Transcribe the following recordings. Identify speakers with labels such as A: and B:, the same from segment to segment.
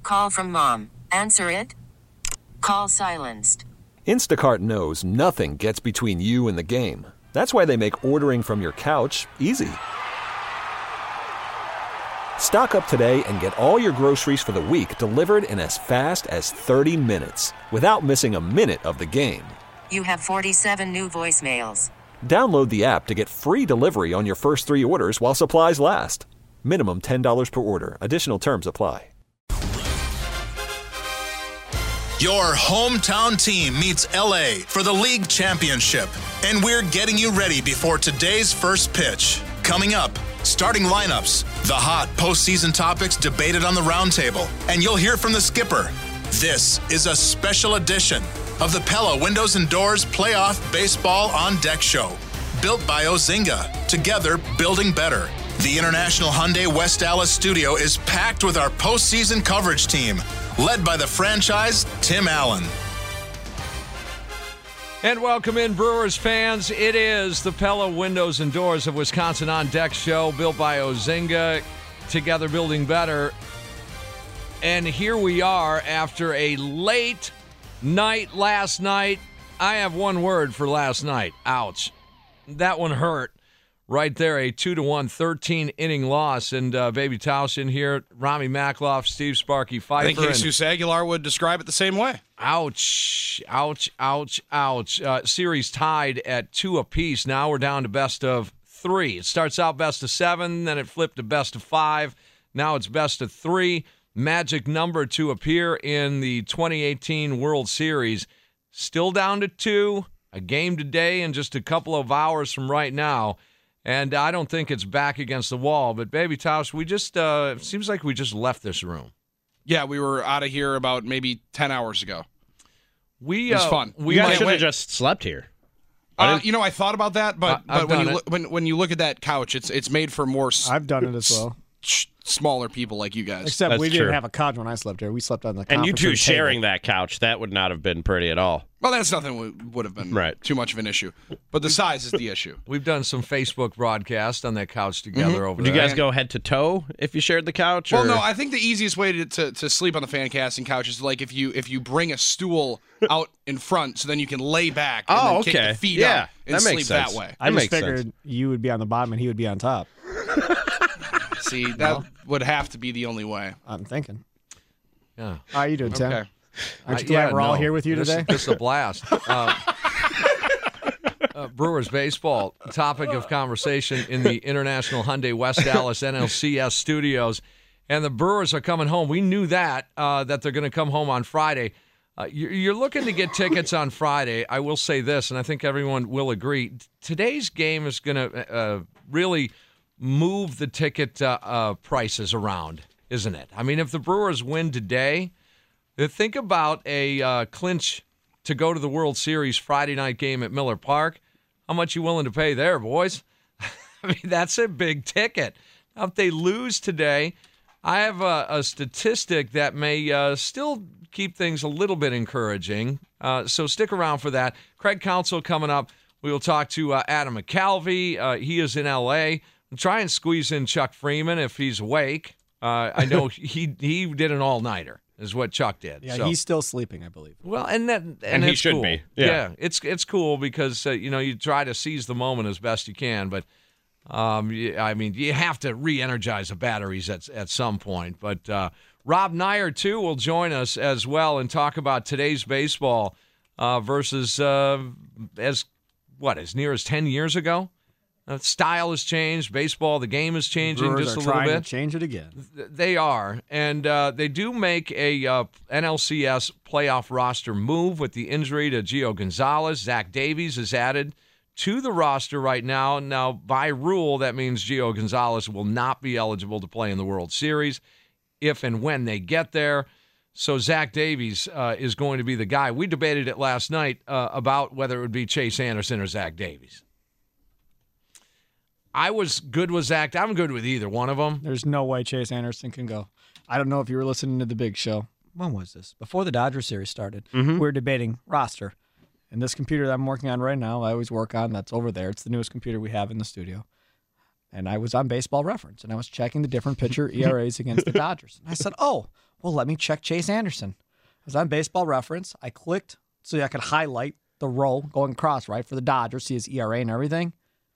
A: Call from mom. Answer it. Call silenced.
B: Instacart knows nothing gets between you and the game. That's why they make ordering from your couch easy. Stock up today and get all your groceries for the week delivered in as fast as 30 minutes without missing a minute of the game.
A: You have 47 new voicemails.
B: Download the app to get free delivery on your first 3 orders while supplies last. Minimum $10 per order. Additional terms apply.
C: Your hometown team meets LA for the league championship, and we're getting you ready before today's first pitch. Coming up, starting lineups, the hot postseason topics debated on the roundtable, and you'll hear from the skipper. This is a special edition of the Pella Windows and Doors Playoff Baseball on Deck Show. Built by Ozinga, together building better. The International Hyundai West Dallas studio is packed with our postseason coverage team, led by the franchise, Tim Allen.
D: And welcome in, Brewers fans. It is the Pella Windows and Doors of Wisconsin on Deck show, built by Ozinga, together building better. And here we are after a late night last night. I have one word for last night. Ouch. That one hurt. Right there, a 2-1 13-inning loss. And Baby Tausch in here, Rami Makloff, Steve Sparky Pfeiffer.
E: I think Jesus Aguilar would describe it the same way.
D: Ouch, ouch, ouch, ouch. Series tied at 2 apiece. Now we're down to best of 3. It starts out best of 7, then it flipped to best of 5. Now it's best of 3. Magic number to appear in the 2018 World Series. Still down to 2. A game today and just a couple of hours from right now. And I don't think it's back against the wall. But, Baby Tausch, we just it seems like we just left this room.
E: Yeah, we were out of here about maybe 10 hours ago. It was fun.
F: You guys should have just slept here.
E: I thought about that, but when you look at that couch, it's made for more.
G: I've done it as well.
E: Smaller people like you guys.
G: Except
F: That's
G: we
F: true.
G: didn't have a couch when I slept here. We slept on the
F: And you
G: conference
F: two
G: room
F: sharing
G: table.
F: that couch, that would not have been pretty at all.
E: Well, that's nothing would have been too much of an issue. But the size is the issue.
D: We've done some Facebook broadcasts on that couch together over
F: Would
D: there.
F: you guys go head to toe if you shared the couch?
E: Well,
F: or?
E: no, I think the easiest way to sleep on the fan casting couch is like if you bring a stool out in front so then you can lay back and then kick the feet up and
F: that
E: sleep
F: makes sense.
E: that way.
G: I just figured you would be on the bottom and he would be on top.
E: See, that would have to be the only way.
G: I'm thinking.
D: Yeah.
G: How are you doing, Tim?
E: Okay.
G: Aren't you glad we're all here with you today?
D: This is a blast. Brewers baseball, topic of conversation in the International Hyundai West Dallas NLCS studios. And the Brewers are coming home. We knew that they're going to come home on Friday. You're looking to get tickets on Friday. I will say this, and I think everyone will agree. Today's game is going to really move the ticket prices around, isn't it? I mean, if the Brewers win today, think about a clinch to go to the World Series Friday night game at Miller Park. How much you willing to pay there, boys? I mean, that's a big ticket. Now, if they lose today, I have a statistic that may still keep things a little bit encouraging. So stick around for that. Craig Counsell coming up. We will talk to Adam McCalvy. He is in L.A. Try and squeeze in Chuck Freeman if he's awake. I know he did an all-nighter, is what Chuck did.
G: Yeah,
D: so.
G: He's still sleeping, I believe.
D: Well, and
F: he
D: it's
F: should
D: cool.
F: be.
D: Yeah, it's cool because you try to seize the moment as best you can, but I mean you have to re-energize the batteries at some point. But Rob Neyer too will join us as well and talk about today's baseball versus as near as 10 years ago. Style has changed. Baseball, the game is changing
G: Brewers
D: just a
G: are
D: little
G: trying
D: bit.
G: to change it again.
D: They are, and they do make a NLCS playoff roster move with the injury to Gio Gonzalez. Zach Davies is added to the roster right now. Now, by rule, that means Gio Gonzalez will not be eligible to play in the World Series if and when they get there. So Zach Davies is going to be the guy. We debated it last night about whether it would be Chase Anderson or Zach Davies. I was good with Zach. I'm good with either one of them.
G: There's no way Chase Anderson can go. I don't know if you were listening to the big show. When was this? Before the Dodger series started. We were debating roster. And this computer that I'm working on right now, I always work on, that's over there. It's the newest computer we have in the studio. And I was on Baseball Reference, and I was checking the different pitcher ERAs against the Dodgers. And I said, well, let me check Chase Anderson. I was on Baseball Reference. I clicked so I could highlight the row going across, right, for the Dodgers, see his ERA and everything.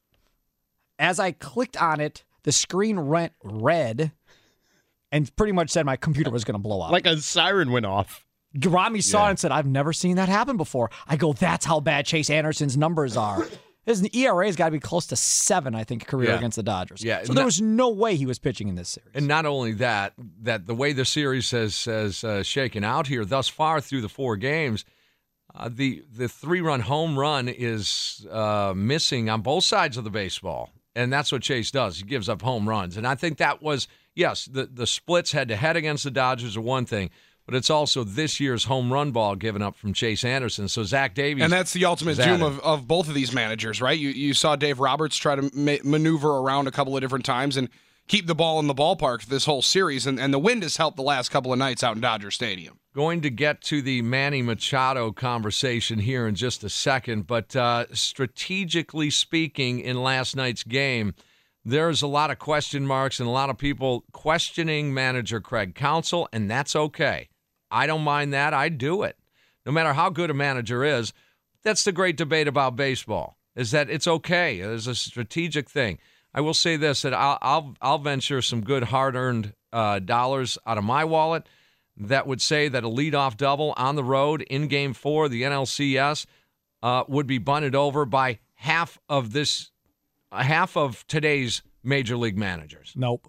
G: As I clicked on it, the screen went red and pretty much said my computer was going to blow up.
F: Like a siren went off.
G: Rami saw it and said, I've never seen that happen before. I go, that's how bad Chase Anderson's numbers are. His ERA's got to be close to 7, I think, career against the Dodgers.
D: Yeah.
G: So there was no way he was pitching in this series.
D: And not only that the way the series has shaken out here thus far through the 4 games, the 3-run home run is missing on both sides of the baseball. And that's what Chase does. He gives up home runs. And I think that was, yes, the splits head-to-head against the Dodgers are one thing, but it's also this year's home run ball given up from Chase Anderson. So Zach Davies.
E: And that's the ultimate doom of both of these managers, right? You saw Dave Roberts try to maneuver around a couple of different times and keep the ball in the ballpark this whole series. And the wind has helped the last couple of nights out in Dodger Stadium.
D: Going to get to the Manny Machado conversation here in just a second, but strategically speaking, in last night's game, there's a lot of question marks and a lot of people questioning manager Craig Counsell, and that's okay. I don't mind that. I do it. No matter how good a manager is, that's the great debate about baseball, is that it's okay. It's a strategic thing. I will say this, that I'll venture some good hard-earned dollars out of my wallet that would say that a leadoff double on the road in Game 4 of the NLCS would be bunted over by half of today's major league managers.
G: Nope.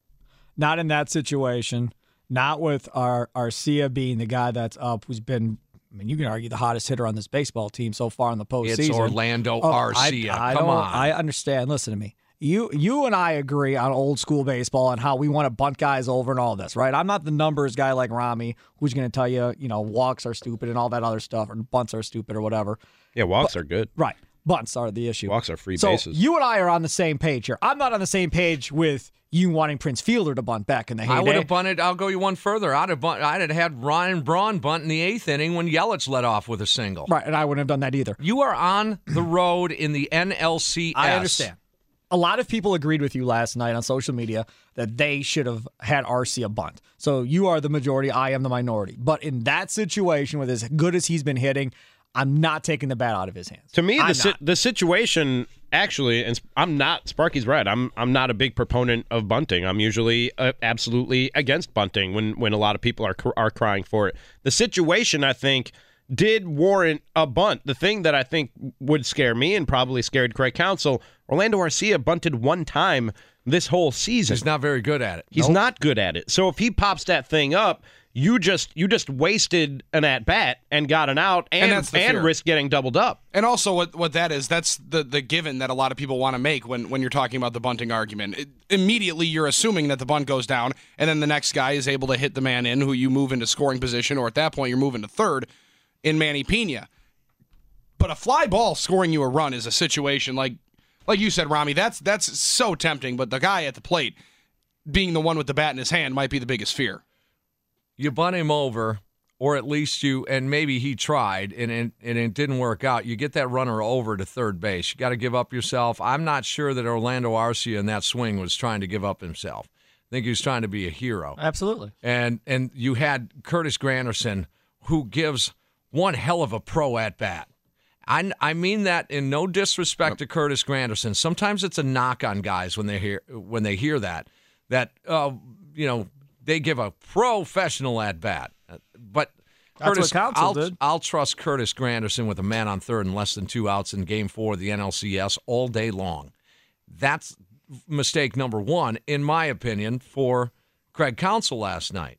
G: Not in that situation. Not with Arcia being the guy that's up, who's been, I mean, you can argue the hottest hitter on this baseball team so far in the postseason.
D: It's Orlando Arcia. Come on.
G: I understand. Listen to me. You and I agree on old school baseball and how we want to bunt guys over and all this, right? I'm not the numbers guy like Rami, who's going to tell you, walks are stupid and all that other stuff, or bunts are stupid or whatever.
F: Yeah, walks are good.
G: Right. Bunts are the issue.
F: Walks are free
G: so
F: bases.
G: You and I are on the same page here. I'm not on the same page with you wanting Prince Fielder to bunt back in the heyday.
D: I would have bunted. I'll go you one further. I'd have had Ryan Braun bunt in the 8th inning when Yelich led off with a single.
G: Right, and I wouldn't have done that either.
D: You are on the road in the NLCS.
G: I understand. A lot of people agreed with you last night on social media that they should have had Arcia bunt. So you are the majority, I am the minority. But in that situation, with as good as he's been hitting, I'm not taking the bat out of his hands.
F: To me, the situation actually, and I'm not. Sparky's right. I'm not a big proponent of bunting. I'm usually absolutely against bunting when a lot of people are crying for it. The situation, I think, did warrant a bunt. The thing that I think would scare me and probably scared Craig Counsell, Orlando Arcia bunted one time this whole season.
D: He's not very good at it.
F: He's not good at it. So if he pops that thing up, you just wasted an at-bat and got an out and risked getting doubled up.
E: And also what that is, that's the given that a lot of people want to make when you're talking about the bunting argument. Immediately you're assuming that the bunt goes down, and then the next guy is able to hit the man in who you move into scoring position, or at that point you're moving to third in Manny Pena. But a fly ball scoring you a run is a situation like you said, Rami, that's so tempting, but the guy at the plate being the one with the bat in his hand might be the biggest fear.
D: You bunt him over, or at least and maybe he tried, and it didn't work out. You get that runner over to third base. You got to give up yourself. I'm not sure that Orlando Arcia in that swing was trying to give up himself. I think he was trying to be a hero.
G: Absolutely.
D: And you had Curtis Granderson, who gives one hell of a pro at bat. I mean that in no disrespect to Curtis Granderson. Sometimes it's a knock on guys when they hear that they give a professional at bat. But
G: that's what Counsell did.
D: I'll trust Curtis Granderson with a man on third and less than 2 outs in Game 4 of the NLCS all day long. That's mistake number one, in my opinion, for Craig Counsell last night.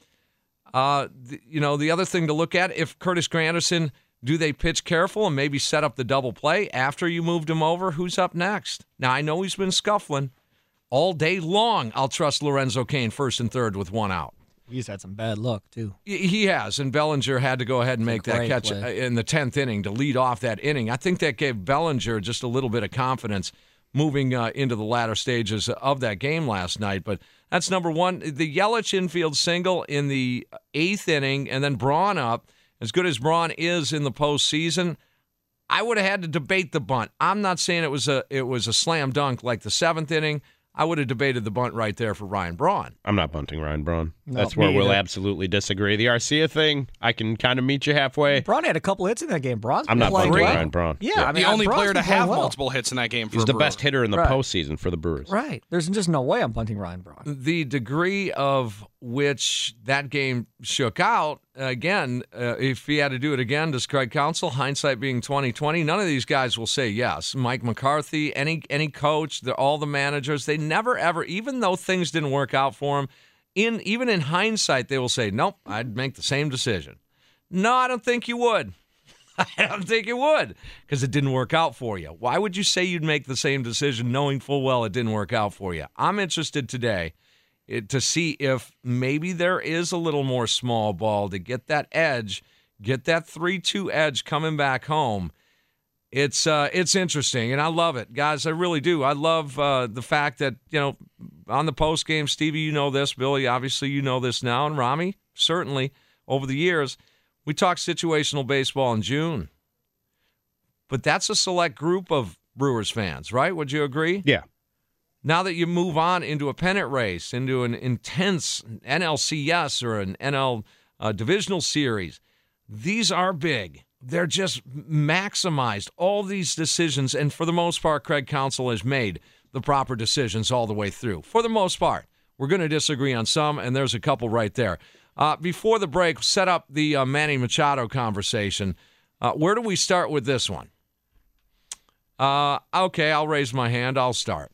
D: The other thing to look at, if Curtis Granderson, do they pitch careful and maybe set up the double play after you moved him over? Who's up next? Now, I know he's been scuffling. All day long, I'll trust Lorenzo Cain first and third with 1 out.
G: He's had some bad luck, too.
D: He has, and Bellinger had to go ahead and make that catch in the 10th inning to lead off that inning. I think that gave Bellinger just a little bit of confidence moving into the latter stages of that game last night. But that's number one. The Yelich infield single in the 8th inning, and then Braun up. As good as Braun is in the postseason, I would have had to debate the bunt. I'm not saying it was a slam dunk like the 7th inning. I would have debated the bunt right there for Ryan Braun.
F: I'm not bunting Ryan Braun.
G: No,
F: That's where
G: me
F: we'll
G: either.
F: absolutely disagree. The Arcia thing, I can kind of meet you halfway.
G: Braun had a couple hits in that game. Braun's
F: I'm
G: been
F: not
G: playing
F: bunting
G: well.
F: Ryan Braun.
G: Yeah, I mean,
E: The only
G: Braun's
E: player to
G: been playing
E: have
G: well.
E: multiple hits in that game for
F: He's
E: a
F: the
E: Brewer.
F: best hitter in the
G: Right.
F: postseason for the Brewers.
G: Right. There's just no way I'm punting Ryan Braun.
D: The degree of which that game shook out, again, if he had to do it again, does Craig Counsell, hindsight being 20/20, none of these guys will say yes. Mike McCarthy, any coach, all the managers, they never ever, even though things didn't work out for them, even in hindsight, they will say, nope, I'd make the same decision. No, I don't think you would. I don't think you would, because it didn't work out for you. Why would you say you'd make the same decision knowing full well it didn't work out for you? I'm interested today to see if maybe there is a little more small ball to get that edge, get that 3-2 edge coming back home. It's interesting, and I love it, guys. I really do. I love the fact that, on the post game, Stevie, you know this, Billy, obviously you know this now, and Rami, certainly over the years, we talk situational baseball in June, but that's a select group of Brewers fans, right? Would you agree?
F: Yeah.
D: Now that you move on into a pennant race, into an intense NLCS or an NL divisional series, these are big. They're just maximized. All these decisions, and for the most part, Craig Counsell has made the proper decisions all the way through. For the most part. We're going to disagree on some, and there's a couple right there. Before the break, set up the Manny Machado conversation. Where do we start with this one? Okay, I'll raise my hand. I'll start.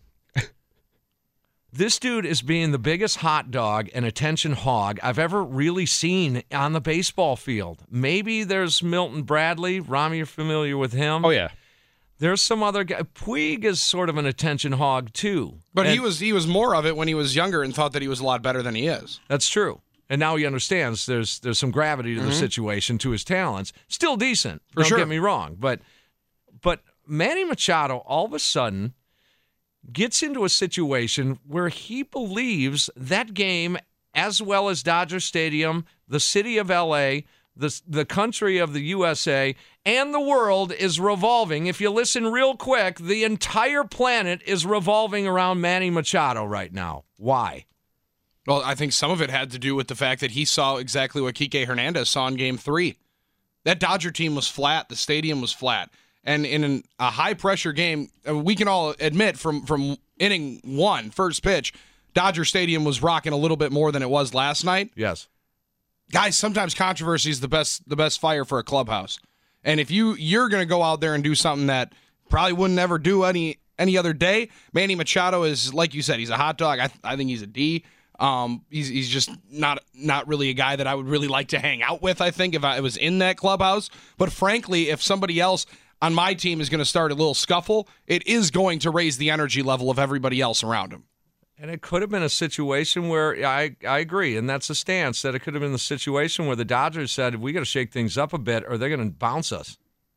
D: This dude is being the biggest hot dog and attention hog I've ever really seen on the baseball field. Maybe there's Milton Bradley. Rami, you're familiar with him.
F: Oh, yeah.
D: There's some other guy. Puig is sort of an attention hog, too.
E: But
D: And
E: he was more of it when he was younger and thought that he was a lot better than he is.
D: That's true. And now he understands there's some gravity to the situation, to his talents. Still decent. Don't
E: sure.
D: get me wrong. But Manny Machado all of a sudden gets into a situation where he believes that game, as well as Dodger Stadium, the city of L.A., the country of the USA, and the world is revolving. If you listen real quick, the entire planet is revolving around Manny Machado right now. Why?
E: Well, I think some of it had to do with the fact that he saw exactly what Kike Hernandez saw in Game 3. That Dodger team was flat. The stadium was flat. And in a high-pressure game, we can all admit from inning 1, first pitch, Dodger Stadium was rocking a little bit more than it was last night.
D: Yes.
E: Guys, sometimes controversy is the best fire for a clubhouse. And if you're going to go out there and do something that probably wouldn't ever do any other day, Manny Machado is, like you said, he's a hot dog. I think he's a D. He's just not really a guy that I would really like to hang out with, I think, if I was in that clubhouse. But frankly, if somebody else on my team is going to start a little scuffle, it is going to raise the energy level of everybody else around him.
D: And it could have been a situation where, I agree, and that's a stance, that it could have been the situation where the Dodgers said, we got to shake things up a bit or they're going to bounce us.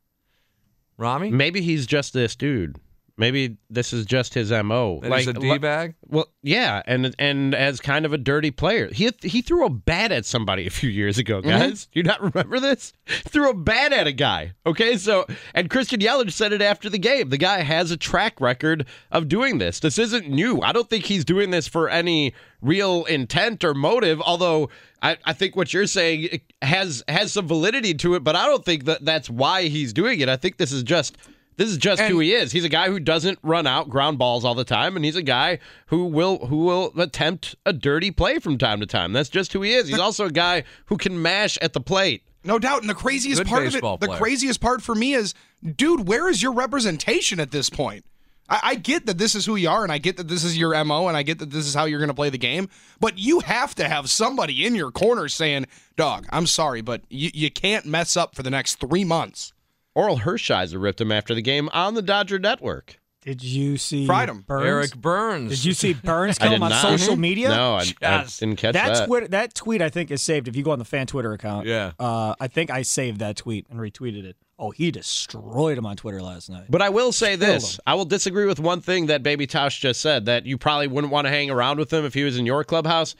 D: Rami?
F: Maybe he's just this dude. Maybe this is just his MO.
D: That he's a D-bag?
F: Well, yeah, and as kind of a dirty player. He threw a bat at somebody a few years ago, guys. Do you not remember this? Threw a bat at a guy. Okay, and Christian Yelich said it after the game. The guy has a track record of doing this. This isn't new. I don't think he's doing this for any real intent or motive, although I think what you're saying has some validity to it, but I don't think that's why he's doing it. I think this is just who he is. He's a guy who doesn't run out ground balls all the time, and he's a guy who will attempt a dirty play from time to time. That's just who he is. He's also a guy who can mash at the plate.
E: No doubt. And the craziest
D: Good
E: part of it,
D: baseball
E: the
D: player.
E: craziest part for me is, dude, where is your representation at this point? I get that this is who you are, and I get that this is your MO, and I get that this is how you're going to play the game, but you have to have somebody in your corner saying, dog, I'm sorry, but you can't mess up for the next 3 months.
F: Oral Hershiser ripped him after the game on the Dodger Network.
G: Did you see
E: Fried him.
G: Burns?
D: Eric Burns.
G: Did you see Burns
F: I
G: come
F: did
G: on
F: not.
G: social media?
F: No, I
D: Yes.
F: didn't catch
G: That
F: that.
G: that tweet I think is saved if you go on the fan Twitter account.
D: Yeah.
G: I think I saved that tweet and retweeted it. Oh, he destroyed him on Twitter last night.
F: But I will say this.
G: him.
F: I will disagree with one thing that Baby Tosh just said, that you probably wouldn't want to hang around with him if he was in your clubhouse.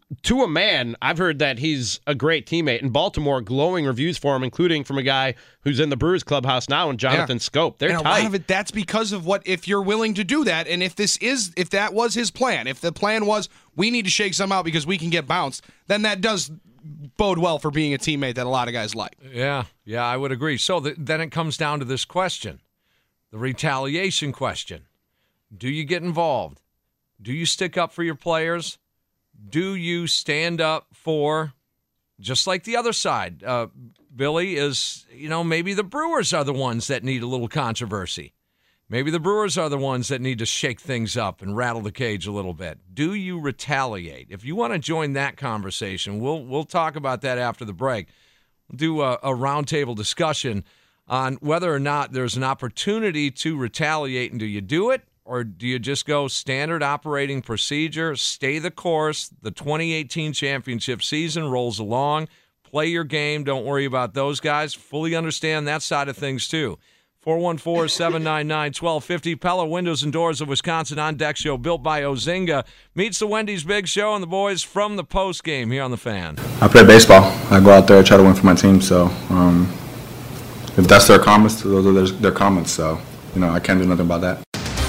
F: to a man, I've heard that he's a great teammate. In Baltimore, glowing reviews for him, including from a guy who's in the Brewers clubhouse now, and Jonathan Scope. They're
E: and
F: tight.
E: A lot of it, that's because of if you're willing to do that, and if that was his plan, if the plan was we need to shake some out because we can get bounced, then that does bode well for being a teammate that a lot of guys like.
D: Yeah, I would agree. So then it comes down to this question, the retaliation question. Do you get involved? Do you stick up for your players? Do you stand up for, just like the other side, Billy, is, maybe the Brewers are the ones that need a little controversy. Maybe the Brewers are the ones that need to shake things up and rattle the cage a little bit. Do you retaliate? If you want to join that conversation, we'll talk about that after the break. We'll do a roundtable discussion on whether or not there's an opportunity to retaliate, and do you do it? Or do you just go standard operating procedure, stay the course, the 2018 championship season rolls along, play your game, don't worry about those guys, fully understand that side of things too. 414-799-1250, Pella Windows and Doors of Wisconsin on Deck Show, built by Ozinga, meets the Wendy's Big Show and the boys from the post game here on The Fan.
H: I play baseball. I go out there, I try to win for my team, so if that's their comments, those are their comments, so I can't do nothing about that.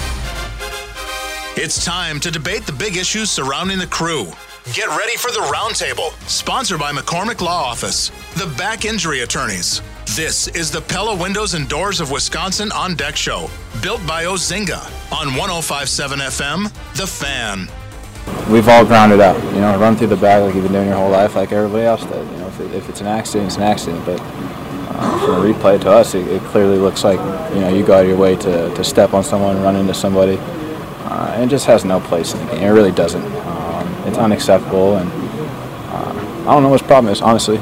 C: It's time to debate the big issues surrounding the Crew. Get ready for the Roundtable, sponsored by McCormick Law Office, the back injury attorneys. This is the Pella Windows and Doors of Wisconsin on Deck Show, built by Ozinga on 105.7 FM, The Fan.
I: We've all grounded out, run through the bag like you've been doing your whole life, like everybody else does. If it's an accident, it's an accident. But from a replay to us, it clearly looks like you go out of your way to step on someone, run into somebody. And it just has no place in the game. It really doesn't. It's unacceptable, and I don't know what his problem is, honestly.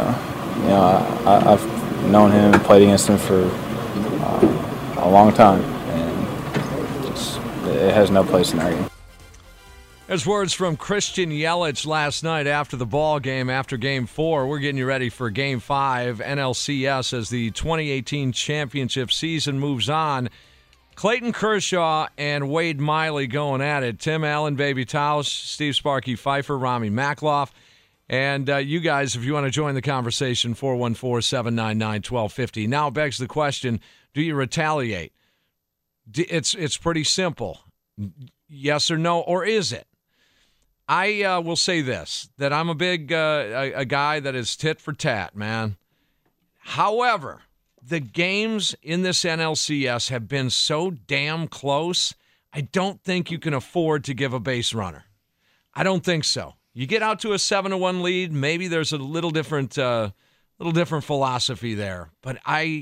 I: I've known him and played against him for a long time, and it has no place in our game.
D: There's words from Christian Yelich last night after the ball game, after Game 4. We're getting you ready for Game 5, NLCS, as the 2018 championship season moves on. Clayton Kershaw and Wade Miley going at it. Tim Allen, Baby Tausch, Steve Sparky Pfeiffer, Rami Makloff. And you guys, if you want to join the conversation, 414-799-1250. Now begs the question, do you retaliate? It's pretty simple. Yes or no, or is it? I will say this, that I'm a big a guy that is tit for tat, man. However, the games in this NLCS have been so damn close, I don't think you can afford to give a base runner. I don't think so. You get out to a 7-1 lead, maybe there's a little different philosophy there. But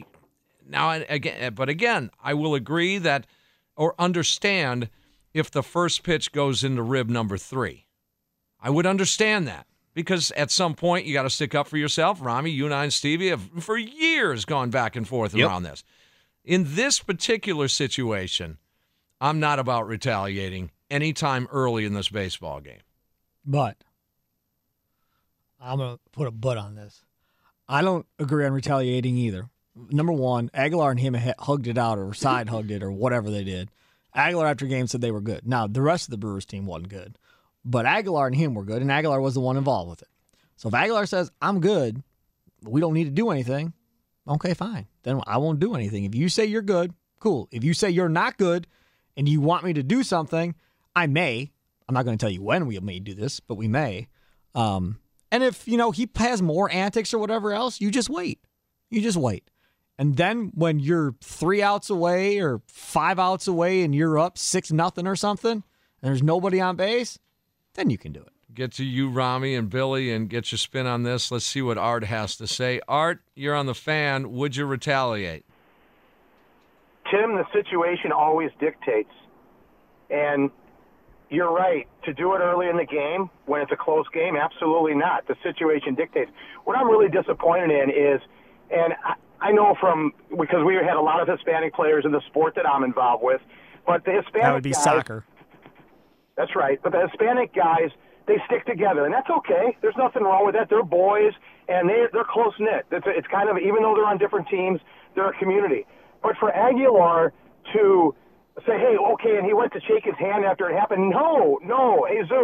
D: again, I will agree that, or understand, if the first pitch goes into rib number 3. I would understand that. Because at some point, you got to stick up for yourself. Rami, you and I and Stevie have for years gone back and forth around this. In this particular situation, I'm not about retaliating anytime early in this baseball game.
G: But I'm going to put a but on this. I don't agree on retaliating either. Number one, Aguilar and him hugged it out or side hugged it or whatever they did. Aguilar after game said they were good. Now, the rest of the Brewers team wasn't good. But Aguilar and him were good, and Aguilar was the one involved with it. So if Aguilar says, I'm good, we don't need to do anything, okay, fine. Then I won't do anything. If you say you're good, cool. If you say you're not good and you want me to do something, I may. I'm not going to tell you when we may do this, but we may. And if, he has more antics or whatever else, you just wait. You just wait. And then when you're 3 outs away or 5 outs away and you're up 6-0 or something, and there's nobody on base, then you can do it.
D: Get to you, Rami and Billy, and get your spin on this. Let's see what Art has to say. Art, you're on The Fan. Would you retaliate?
J: Tim, the situation always dictates. And you're right. To do it early in the game, when it's a close game, absolutely not. The situation dictates. What I'm really disappointed in is, and I know because we had a lot of Hispanic players in the sport that I'm involved with, but the Hispanic
G: that would be
J: guys,
G: soccer.
J: That's right. But the Hispanic guys, they stick together, and that's okay. There's nothing wrong with that. They're boys, and they're close-knit. It's kind of, even though they're on different teams, they're a community. But for Aguilar to say, hey, okay, and he went to shake his hand after it happened, no, Jesus,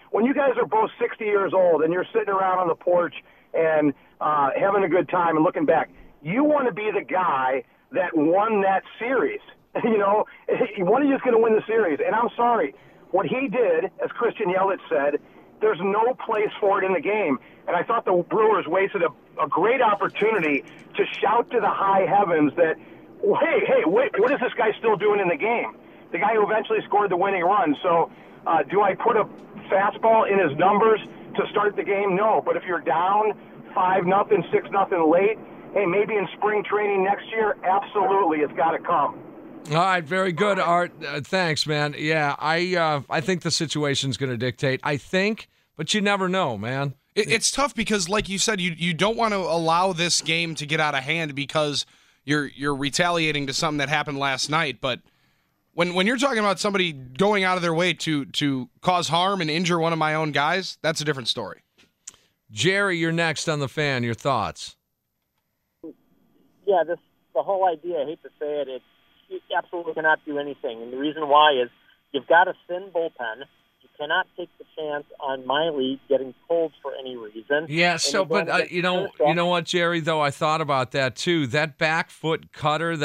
J: when you guys are both 60 years old and you're sitting around on the porch and having a good time and looking back, you want to be the guy that won that series. You know, one of you is going to win the series. And I'm sorry, what he did, as Christian Yelich said, there's no place for it in the game. And I thought the Brewers wasted a great opportunity to shout to the high heavens that, hey, wait, what is this guy still doing in the game? The guy who eventually scored the winning run. So do I put a fastball in his numbers to start the game? No. But if you're down 5-0, 6-0 late, hey, maybe in spring training next year, absolutely, it's got to come.
D: All right, very good, Art. Thanks, man. Yeah, I think the situation's going to dictate. I think, but you never know, man.
E: It's tough because, like you said, you don't want to allow this game to get out of hand because you're retaliating to something that happened last night. But when you're talking about somebody going out of their way to cause harm and injure one of my own guys, that's a different story.
D: Jerry, you're next on The Fan. Your thoughts?
K: Yeah, the whole idea, I hate to say it, you absolutely cannot do anything. And the reason why is you've got a thin bullpen. You cannot take the chance on Miley getting pulled for any reason.
D: Yeah, so, but you know what, Jerry, though, I thought about that, too. That back foot cutter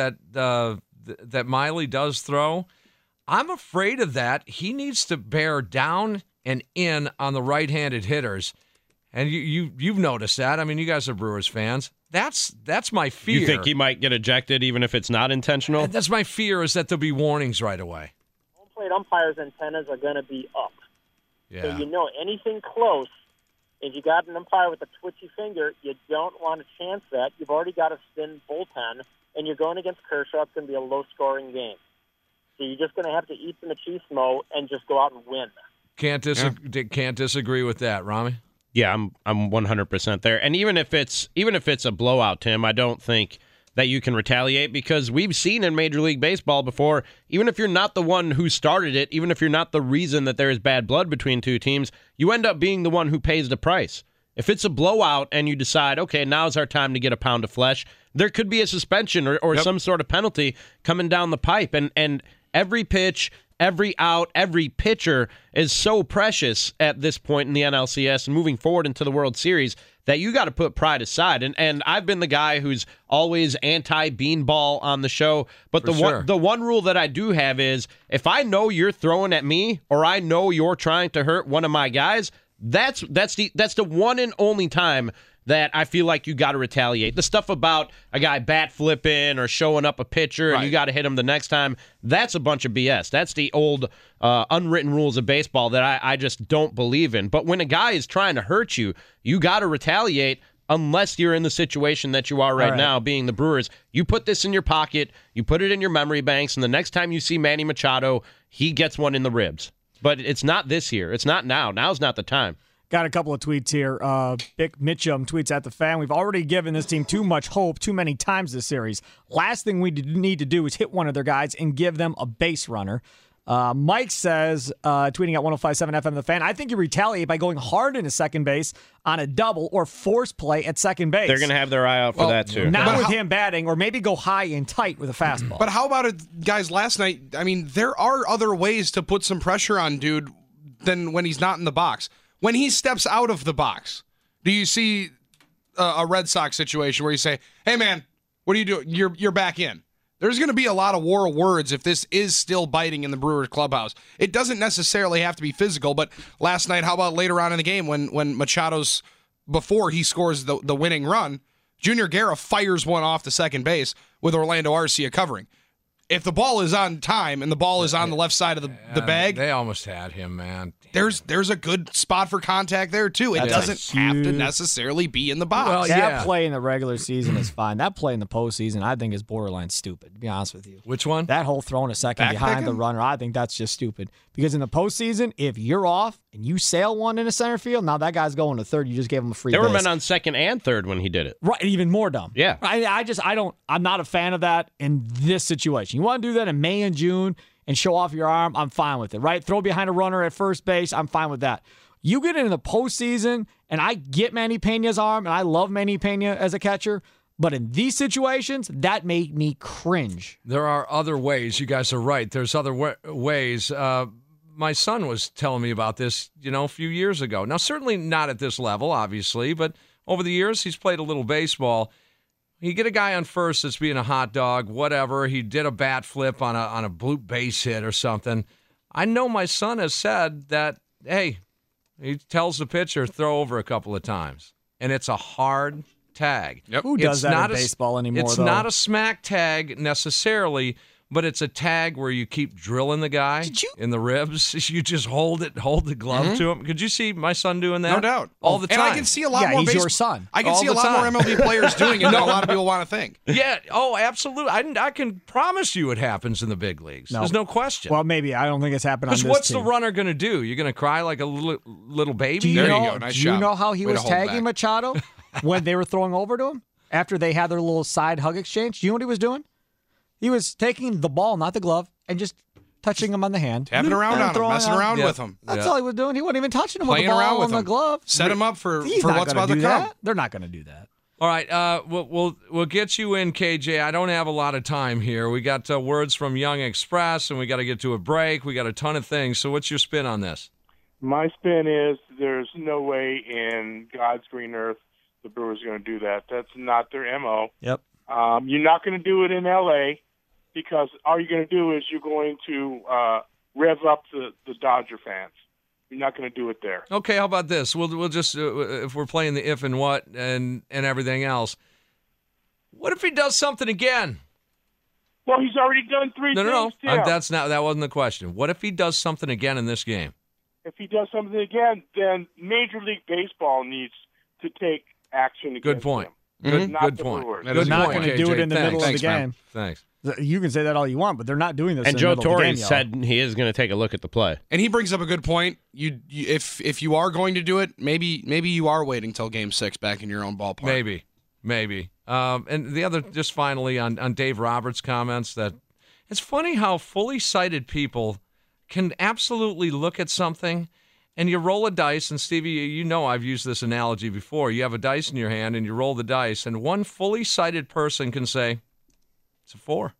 D: that Miley does throw, I'm afraid of that. He needs to bear down and in on the right-handed hitters. And you've noticed that. I mean, you guys are Brewers fans. That's my fear.
F: You think he might get ejected even if it's not intentional?
D: That's my fear, is that there'll be warnings right away.
K: Home plate umpires' antennas are going to be up.
D: Yeah.
K: So you know anything close, if you got an umpire with a twitchy finger, you don't want to chance that. You've already got a thin bullpen, and you're going against Kershaw. It's going to be a low-scoring game. So you're just going to have to eat the machismo and just go out and win.
D: Can't disagree with that, Rami.
F: Yeah, I'm 100% there. And even if it's a blowout, Tim, I don't think that you can retaliate because we've seen in Major League Baseball before, even if you're not the one who started it, even if you're not the reason that there is bad blood between two teams, you end up being the one who pays the price. If it's a blowout and you decide, okay, now's our time to get a pound of flesh, there could be a suspension or some sort of penalty coming down the pipe. And every pitch, every out, every pitcher is so precious at this point in the NLCS and moving forward into the World Series that you got to put pride aside. And I've been the guy who's always anti-beanball on the show. But the one rule that I do have is if I know you're throwing at me or I know you're trying to hurt one of my guys, that's the one and only time that I feel like you got to retaliate. The stuff about a guy bat flipping or showing up a pitcher and you got to hit him the next time, that's a bunch of BS. That's the old unwritten rules of baseball that I just don't believe in. But when a guy is trying to hurt you, you got to retaliate unless you're in the situation that you are right now, being the Brewers. You put this in your pocket, you put it in your memory banks, and the next time you see Manny Machado, he gets one in the ribs. But it's not this year. It's not now. Now's not the time.
G: Got a couple of tweets here. Vic Mitchum tweets at The Fan. We've already given this team too much hope too many times this series. Last thing we need to do is hit one of their guys and give them a base runner. Mike says, tweeting at 105.7 FM The Fan, I think you retaliate by going hard into second base on a double or force play at second base.
F: They're going to have their eye out for that, too.
G: Not with him batting, or maybe go high and tight with a fastball.
E: But how about it, guys, last night? I mean, there are other ways to put some pressure on dude than when he's not in the box. When he steps out of the box, do you see a Red Sox situation where you say, hey, man, what are you doing? You're back in. There's going to be a lot of war of words if this is still biting in the Brewers clubhouse. It doesn't necessarily have to be physical, but last night, how about later on in the game when Machado's, before he scores the winning run, Junior Guerra fires one off the second base with Orlando Arcia covering. If the ball is on time and the ball is on the left side of the bag,
D: they almost had him, man.
E: There's a good spot for contact there too. It doesn't have to necessarily be in the box.
G: Well, that play in the regular season is fine. That play in the postseason, I think, is borderline stupid, to be honest with you.
D: Which one?
G: That whole throwing a second behind the runner, I think that's just stupid. Because in the postseason, if you're off and you sail one in a center field, now that guy's going to third. You just gave him a free base.
F: There were men on second and third when he did it.
G: Right, even more dumb.
F: Yeah.
G: I'm not a fan of that in this situation. You want to do that in May and June and show off your arm, I'm fine with it, right? Throw behind a runner at first base, I'm fine with that. You get into the postseason, and I get Manny Peña's arm, and I love Manny Peña as a catcher, but in these situations, that made me cringe.
D: There are other ways. You guys are right. There's other ways. my son was telling me about this, a few years ago. Now, certainly not at this level, obviously, but over the years, he's played a little baseball. You get a guy on first that's being a hot dog, whatever. He did a bat flip on a blue base hit or something. I know my son has said that, hey, he tells the pitcher, throw over a couple of times. And it's a hard tag.
E: Yep.
G: Who does that in baseball anymore,
D: It's
G: though?
D: not a smack tag necessarily, but it's a tag where you keep drilling the guy in the ribs. You just hold the glove to him. Could you see my son doing that?
E: No doubt.
D: All the time.
E: And I can see a lot more
G: he's your son.
E: I can
D: All
E: see a
D: the
E: lot more
D: time.
E: MLB players doing it than a lot of people want to think.
D: Yeah. Oh, absolutely. I can promise you it happens in the big leagues. There's no question.
G: Well, maybe. I don't think it's happened on this
D: Because what's
G: team.
D: the runner going to do? You're going to cry like a little baby?
G: Do you
E: There you
G: know,
E: go. Nice
G: do you
E: job.
G: know how he
E: Way to
G: was
E: hold
G: tagging
E: back.
G: Machado when they were throwing over to him after they had their little side hug exchange? Do you know what he was doing? He was taking the ball, not the glove, and just touching him on the hand.
E: Tapping around
G: and
E: on him,
G: throwing
E: messing
G: out.
E: around
D: Yeah.
E: with him.
G: That's all he was doing. He wasn't even touching him with
E: Playing
G: the ball
E: around with
G: and the
E: him.
G: glove.
E: Set him up for
G: He's not
E: what's
G: gonna
E: about to
G: do
E: come.
G: that. They're not going to do that.
D: All right, we'll get you in, KJ. I don't have a lot of time here. We got words from Young Express, and we got to get to a break. We got a ton of things. So what's your spin on this?
L: My spin is there's no way in God's green earth the Brewers are going to do that. That's not their MO.
G: Yep.
L: You're not going to do it in L.A. because all you're going to do is you're going to rev up the Dodger fans. You're not going to do it there.
D: Okay, how about this? We'll just if we're playing the if and what and everything else. What if he does something again?
L: Well, he's already done three
D: No.
L: things. Tim.
D: That wasn't the question. What if he does something again in this game?
L: If he does something again, then Major League Baseball needs to take action against
D: Good point.
L: him. Not
D: Good
L: the
D: point.
L: Brewers.
E: That
G: They're
E: is
G: not
E: a
G: going
E: good
G: to
E: point.
G: do it in the
D: KJ,
G: middle of the
E: thanks, man.
G: game.
D: Thanks.
G: You can say that all you want, but they're not doing this
F: And
G: in
F: Joe
G: the middle of the
F: Torre
G: game, y'all.
F: said he is going to take a look at the play.
E: And he brings up a good point. If you are going to do it, maybe you are waiting till Game 6 back in your own ballpark.
D: Maybe. And the other, just finally on Dave Roberts' comments, that it's funny how fully sighted people can absolutely look at something and you roll a dice, and Stevie, you know I've used this analogy before. You have a dice in your hand and you roll the dice, and one fully sighted person can say, it's a 4.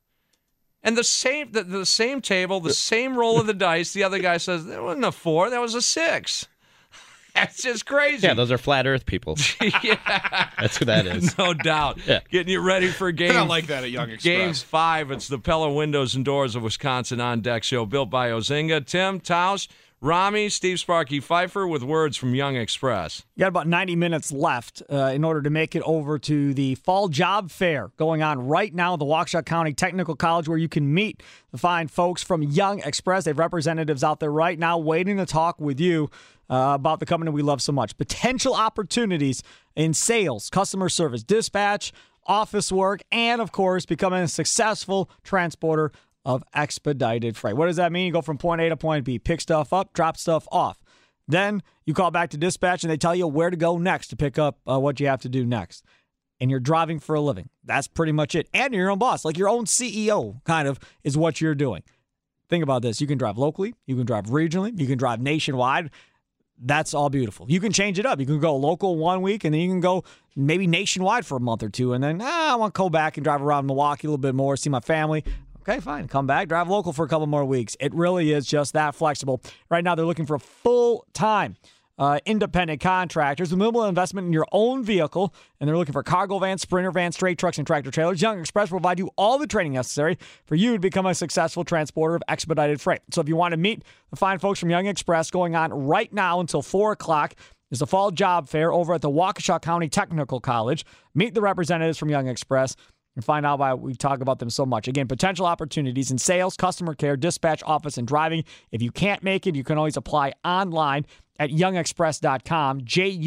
D: And the same table, the same roll of the dice, the other guy says, that wasn't a 4, that was a 6. That's just crazy.
F: Yeah, those are flat Earth people.
D: Yeah.
F: That's who that is.
D: No doubt.
F: Yeah.
D: Getting you ready for game.
E: I like that at Young Express.
D: Game 5. It's the Pella Windows and Doors of Wisconsin on Deck show, built by Ozinga. Tim, Tausch, Rami, Steve Sparky Pfeiffer with words from Young Express.
G: You got about 90 minutes left in order to make it over to the Fall Job Fair going on right now at the Waukesha County Technical College, where you can meet the fine folks from Young Express. They have representatives out there right now waiting to talk with you about the company we love so much. Potential opportunities in sales, customer service, dispatch, office work, and, of course, becoming a successful transporter of expedited freight. What does that mean? You go from point A to point B, pick stuff up, drop stuff off. Then you call back to dispatch and they tell you where to go next to pick up what you have to do next. And you're driving for a living. That's pretty much it. And you're your own boss, like your own CEO kind of is what you're doing. Think about this. You can drive locally. You can drive regionally. You can drive nationwide. That's all beautiful. You can change it up. You can go local 1 week, and then you can go maybe nationwide for a month or two. And then, I want to go back and drive around Milwaukee a little bit more, see my family. Okay, fine. Come back, drive local for a couple more weeks. It really is just that flexible. Right now, they're looking for full-time independent contractors with minimal investment in your own vehicle, and they're looking for cargo vans, sprinter vans, straight trucks, and tractor trailers. Young Express will provide you all the training necessary for you to become a successful transporter of expedited freight. So if you want to meet the fine folks from Young Express, going on right now until 4 o'clock is the Fall Job Fair over at the Waukesha County Technical College. Meet the representatives from Young Express and find out why we talk about them so much. Again, potential opportunities in sales, customer care, dispatch, office, and driving. If you can't make it, you can always apply online at youngexpress.com,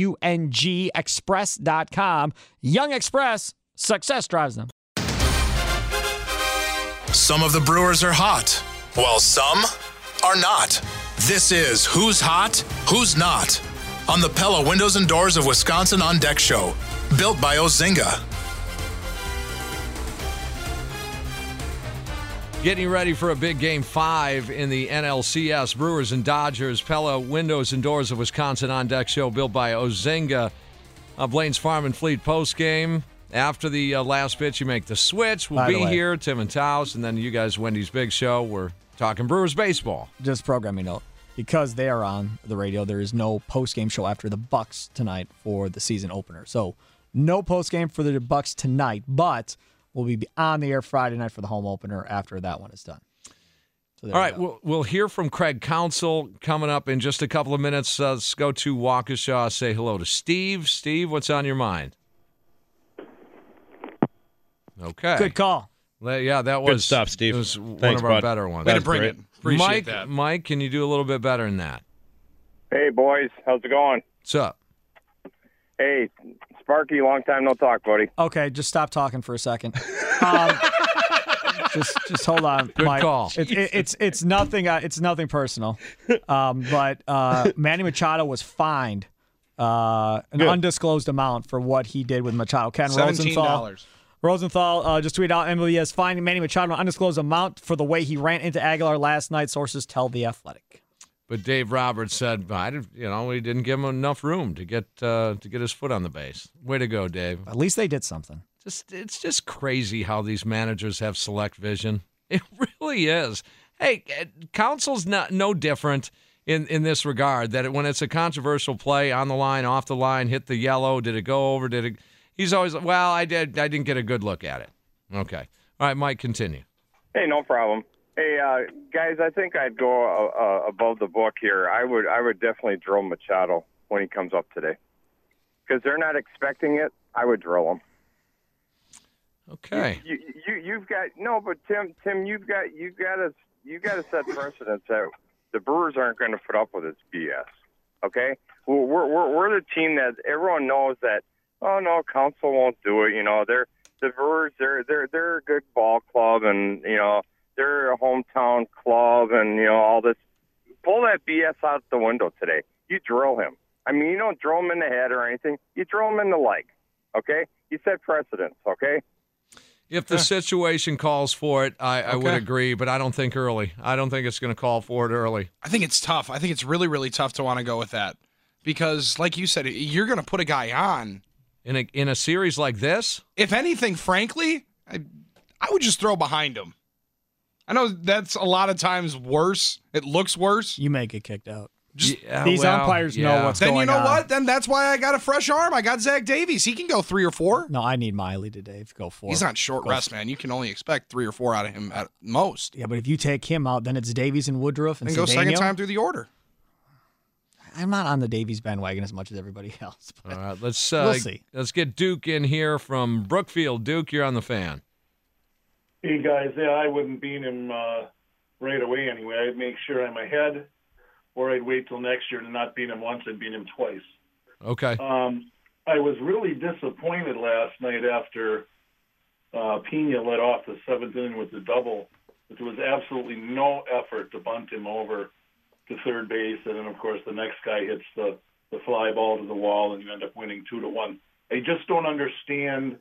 G: Jung Express.com. Young Express, success drives them.
C: Some of the Brewers are hot, while some are not. This is Who's Hot, Who's Not on the Pella Windows and Doors of Wisconsin on Deck show, built by Ozinga.
D: Getting ready for a big Game 5 in the NLCS. Brewers and Dodgers. Pella Windows and Doors of Wisconsin on Deck show, built by Ozinga. Blaine's Farm and Fleet postgame. After the last pitch, you make the switch. We'll be here, Tim and Taos, and then you guys, Wendy's Big Show. We're talking Brewers baseball.
G: Just programming note. Because they are on the radio, there is no post-game show after the Bucks tonight for the season opener. So no post-game for the Bucks tonight, but we'll be on the air Friday night for the home opener after that one is done. So
D: all right, we'll hear from Craig Counsell coming up in just a couple of minutes. Let's go to Waukesha, say hello to Steve. Steve, what's on your mind? Okay.
G: Good call.
D: Yeah, that was
F: good stuff, Steve.
D: It was
F: Thanks,
D: one of our
F: bud.
D: better ones.
E: Way to bring it. Appreciate that.
D: Mike, can you do a little bit better than that?
M: Hey, boys. How's it going?
D: What's up?
M: Hey, Sparky, long time no talk, buddy.
G: Okay, just stop talking for a second. Just hold on.
D: Good call.
G: It's nothing. It's nothing personal. But Manny Machado was fined an undisclosed amount for what he did with Machado. Ken Rosenthal just tweeted out MLB has fined Manny Machado an undisclosed amount for the way he ran into Aguilar last night. Sources tell The Athletic.
D: But Dave Roberts said, we didn't give him enough room to get his foot on the base. Way to go, Dave.
G: At least they did something.
D: It's just crazy how these managers have select vision. It really is. Hey, Counsell's no different in this regard, that when it's a controversial play, on the line, off the line, hit the yellow, did it go over, he's always, I didn't get a good look at it. Okay. All right, Mike, continue.
M: Hey, no problem. Hey, guys, I think I'd go above the book here. I would definitely drill Machado when he comes up today. Because they're not expecting it, I would drill him.
D: Okay.
M: You've got but Tim, you've got to set precedents that the Brewers aren't going to put up with this BS. Okay, we're the team that everyone knows that. Oh no, Counsell won't do it. They're the Brewers. They're a good ball club, and they're a hometown club, and all this. Pull that BS out the window today. You drill him. I mean, you don't drill him in the head or anything. You drill him in the leg. Okay, you set precedents. Okay.
D: If the situation calls for it, I would agree, but I don't think early. I don't think it's going to call for it early.
E: I think it's tough. I think it's really, really tough to want to go with that because, like you said, you're going to put a guy on.
D: In a series like this?
E: If anything, frankly, I would just throw behind him. I know that's a lot of times worse. It looks worse.
G: You may get kicked out.
E: These
G: umpires know what's going on.
E: Then you know what? Then that's why I got a fresh arm. I got Zach Davies. He can go 3 or 4.
G: No, I need Miley today to go 4.
E: He's on short rest, man. You can only expect 3 or 4 out of him at most.
G: Yeah, but if you take him out, then it's Davies and Woodruff and
E: go second time through the order.
G: I'm not on the Davies bandwagon as much as everybody else.
D: All right, we'll
G: see.
D: Let's get Duke in here from Brookfield. Duke, you're on the Fan.
L: Hey, guys. Yeah, I wouldn't beat him right away anyway. I'd make sure I'm ahead. Or I'd wait till next year to not beat him once and beat him twice.
D: Okay.
L: I was really disappointed last night after Pena led off the 7th inning with the double. But there was absolutely no effort to bunt him over to third base. And then, of course, the next guy hits the fly ball to the wall, and you end up winning 2-1. I just don't understand.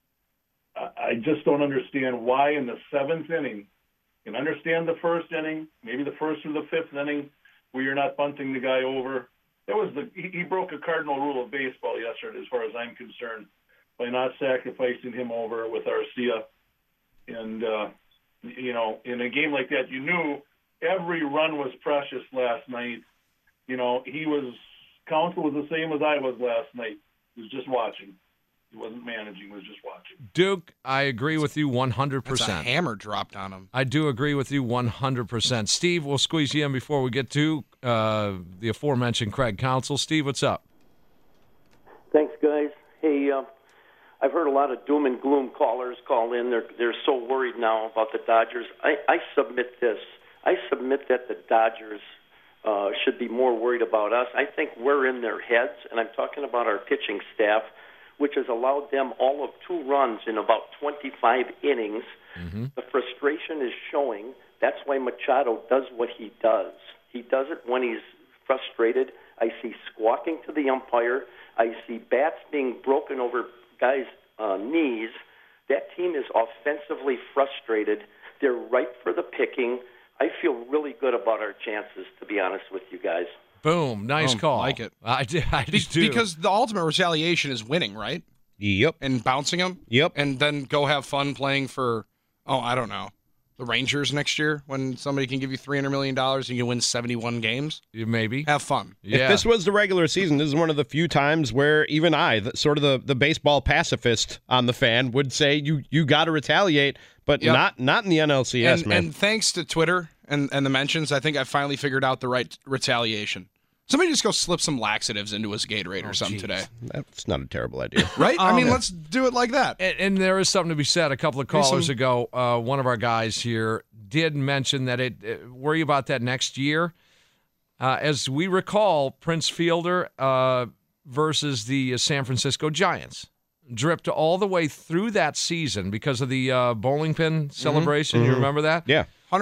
L: Why in the 7th inning. You can understand the first inning, maybe the first or the 5th inning, where you're not bunting the guy over. He broke a cardinal rule of baseball yesterday, as far as I'm concerned, by not sacrificing him over with Arcia. And in a game like that, you knew every run was precious last night. Counsell was the same as I was last night. He was just watching. He wasn't managing, he was just watching.
D: Duke, I agree with you 100%.
E: That's a hammer dropped on him.
D: I do agree with you 100%. Steve, we'll squeeze you in before we get to the aforementioned Craig Counsell. Steve, what's up?
N: Thanks, guys. Hey, I've heard a lot of doom and gloom callers call in. They're so worried now about the Dodgers. I submit this. I submit that the Dodgers should be more worried about us. I think we're in their heads, and I'm talking about our pitching staff, which has allowed them all of 2 runs in about 25 innings. Mm-hmm. The frustration is showing. That's why Machado does what he does. He does it when he's frustrated. I see squawking to the umpire. I see bats being broken over guys' knees. That team is offensively frustrated. They're ripe for the picking. I feel really good about our chances, to be honest with you guys.
D: Boom. Nice call.
E: Like it.
D: I just do.
E: Because the ultimate retaliation is winning, right?
F: Yep.
E: And bouncing them?
F: Yep.
E: And then go have fun playing for, I don't know, The Rangers next year, when somebody can give you $300 million and you can win 71 games?
D: Maybe.
E: Have fun.
D: Yeah.
F: If this was the regular season, this is one of the few times where even I, sort of the baseball pacifist on the fan, would say you got to retaliate, but not in the NLCS, man.
E: And thanks to Twitter and the mentions, I think I finally figured out the right retaliation. Somebody just go slip some laxatives into his Gatorade or something today.
F: That's not a terrible idea.
E: Right? I mean, let's do it like that.
D: And there is something to be said. A couple of callers ago, one of our guys here did mention that worry about that next year. As we recall, Prince Fielder versus the San Francisco Giants dripped all the way through that season because of the bowling pin celebration. You remember that?
F: Yeah.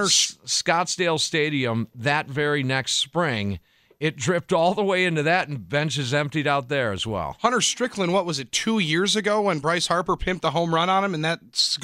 D: Scottsdale Stadium that very next spring, it dripped all the way into that, and benches emptied out there as well.
E: Hunter Strickland, what was it, 2 years ago when Bryce Harper pimped a home run on him, and that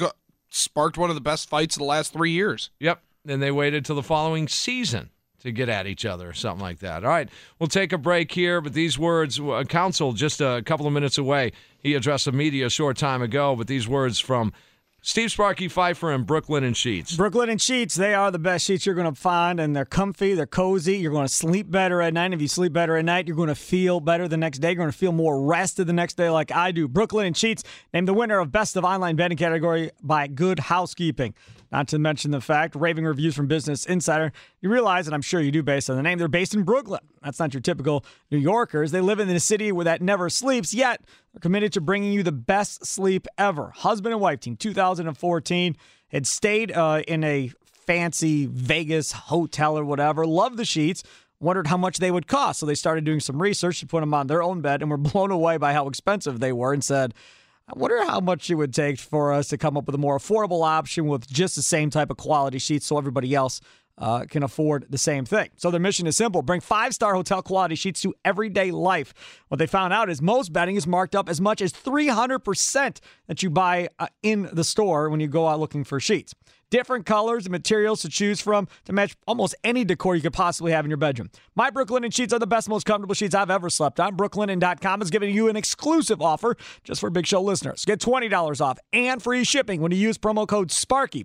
E: sparked one of the best fights of the last 3 years.
D: Yep, and they waited till the following season to get at each other or something like that. All right, we'll take a break here, but these words, Counsell just a couple of minutes away, he addressed the media a short time ago, but these words from Steve Sparky Pfeiffer and Brooklinen Sheets.
G: Brooklinen Sheets, they are the best sheets you're going to find, and they're comfy, they're cozy. You're going to sleep better at night. If you sleep better at night, you're going to feel better the next day. You're going to feel more rested the next day like I do. Brooklinen Sheets named the winner of Best of Online Betting category by Good Housekeeping. Not to mention the fact, raving reviews from Business Insider. You realize, and I'm sure you do based on the name, they're based in Brooklyn. That's not your typical New Yorkers. They live in a city where that never sleeps, yet they're committed to bringing you the best sleep ever. Husband and wife team, 2014, had stayed in a fancy Vegas hotel or whatever, loved the sheets, wondered how much they would cost. So they started doing some research to put them on their own bed and were blown away by how expensive they were and said, I wonder how much it would take for us to come up with a more affordable option with just the same type of quality sheets so everybody else can afford the same thing. So their mission is simple. Bring 5-star hotel quality sheets to everyday life. What they found out is most bedding is marked up as much as 300% that you buy in the store when you go out looking for sheets. Different colors and materials to choose from to match almost any decor you could possibly have in your bedroom. My Brooklinen sheets are the best, most comfortable sheets I've ever slept on. Brooklinen.com is giving you an exclusive offer just for Big Show listeners. Get $20 off and free shipping when you use promo code SPARKY,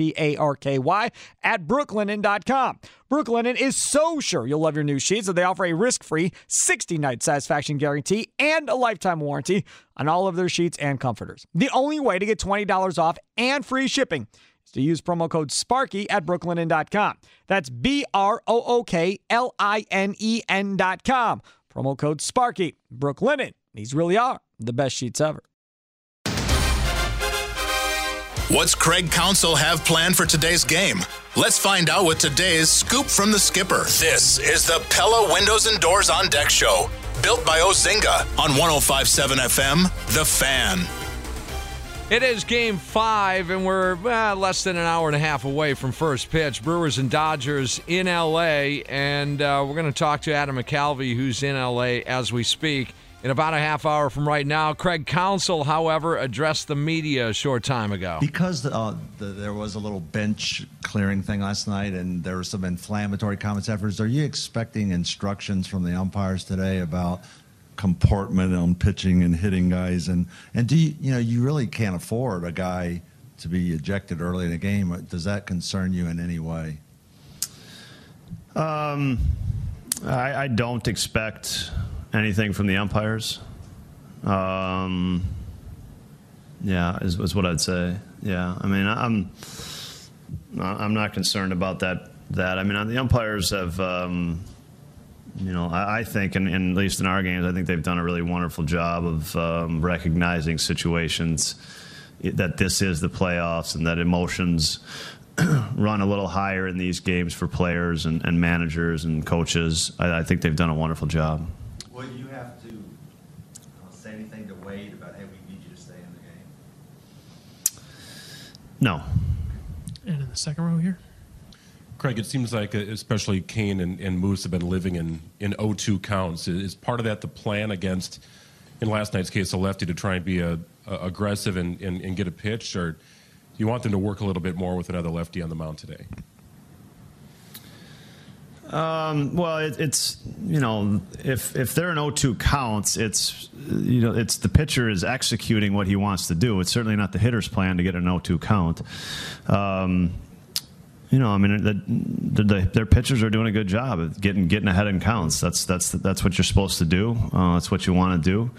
G: SPARKY, at Brooklinen.com. Brooklinen is so sure you'll love your new sheets that they offer a risk-free 60-night satisfaction guarantee and a lifetime warranty on all of their sheets and comforters. The only way to get $20 off and free shipping is to use promo code SPARKY at Brooklinen.com. That's BROOKLINEN.com. Promo code SPARKY. Brooklinen. These really are the best sheets ever.
C: What's Craig Counsell have planned for today's game? Let's find out with today's Scoop from the Skipper. This is the Pella Windows and Doors on Deck Show, built by Ozinga on 105.7 FM, The Fan.
D: It is Game 5, and we're less than an hour and a half away from first pitch. Brewers and Dodgers in L.A., and we're going to talk to Adam McCalvy, who's in L.A. as we speak. In about a half hour from right now, Craig Counsell, however, addressed the media a short time ago.
O: Because there was a little bench clearing thing last night and there were some inflammatory comments afterwards, are you expecting instructions from the umpires today about comportment on pitching and hitting guys? And do you really can't afford a guy to be ejected early in a game. Does that concern you in any way?
P: I don't expect anything from the umpires. Yeah, is what I'd say. Yeah, I mean, I'm not concerned about that. I mean, the umpires have, I think, and at least in our games, I think they've done a really wonderful job of recognizing situations that this is the playoffs and that emotions run a little higher in these games for players and managers and coaches. I think they've done a wonderful job.
O: Will you have to say anything to Wade about, hey, we need you to stay in the game?
P: No.
Q: And in the second row here?
R: Craig, it seems like especially Kane and Moose have been living in 0-2 counts. Is part of that the plan against, in last night's case, a lefty to try and be aggressive and get a pitch? Or do you want them to work a little bit more with another lefty on the mound today?
P: Well, it's if they're in 0-2 counts, it's the pitcher is executing what he wants to do. It's certainly not the hitter's plan to get an 0-2 count. I mean, their pitchers are doing a good job of getting ahead in counts. That's what you're supposed to do. That's what you want to do.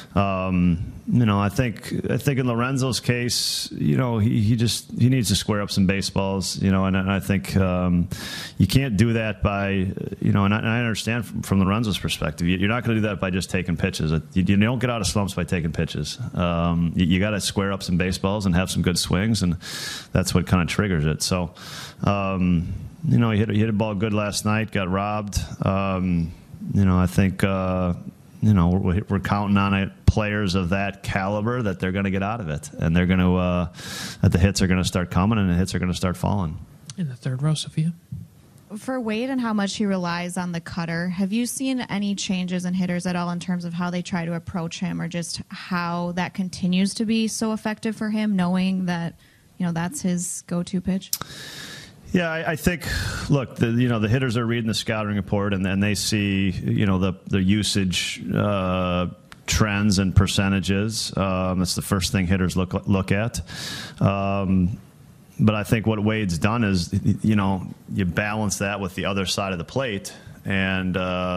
P: I think in Lorenzo's case, he needs to square up some baseballs. And I think you can't do that by, and I understand from Lorenzo's perspective, you're not going to do that by just taking pitches. You don't get out of slumps by taking pitches. You got to square up some baseballs and have some good swings, and that's what kind of triggers it. So. He hit a ball good last night, got robbed. I think, we're counting on players of that caliber that they're going to get out of it. And they're going to, that the hits are going to start coming and the hits are going to start falling.
Q: In the third row, Sophia.
S: For Wade and how much he relies on the cutter, have you seen any changes in hitters at all in terms of how they try to approach him, or just how that continues to be so effective for him, knowing that, that's his go-to pitch?
P: Yeah, I think. Look, the hitters are reading the scouting report, and then they see the usage trends and percentages. That's the first thing hitters look at. But I think what Wade's done is, you balance that with the other side of the plate, and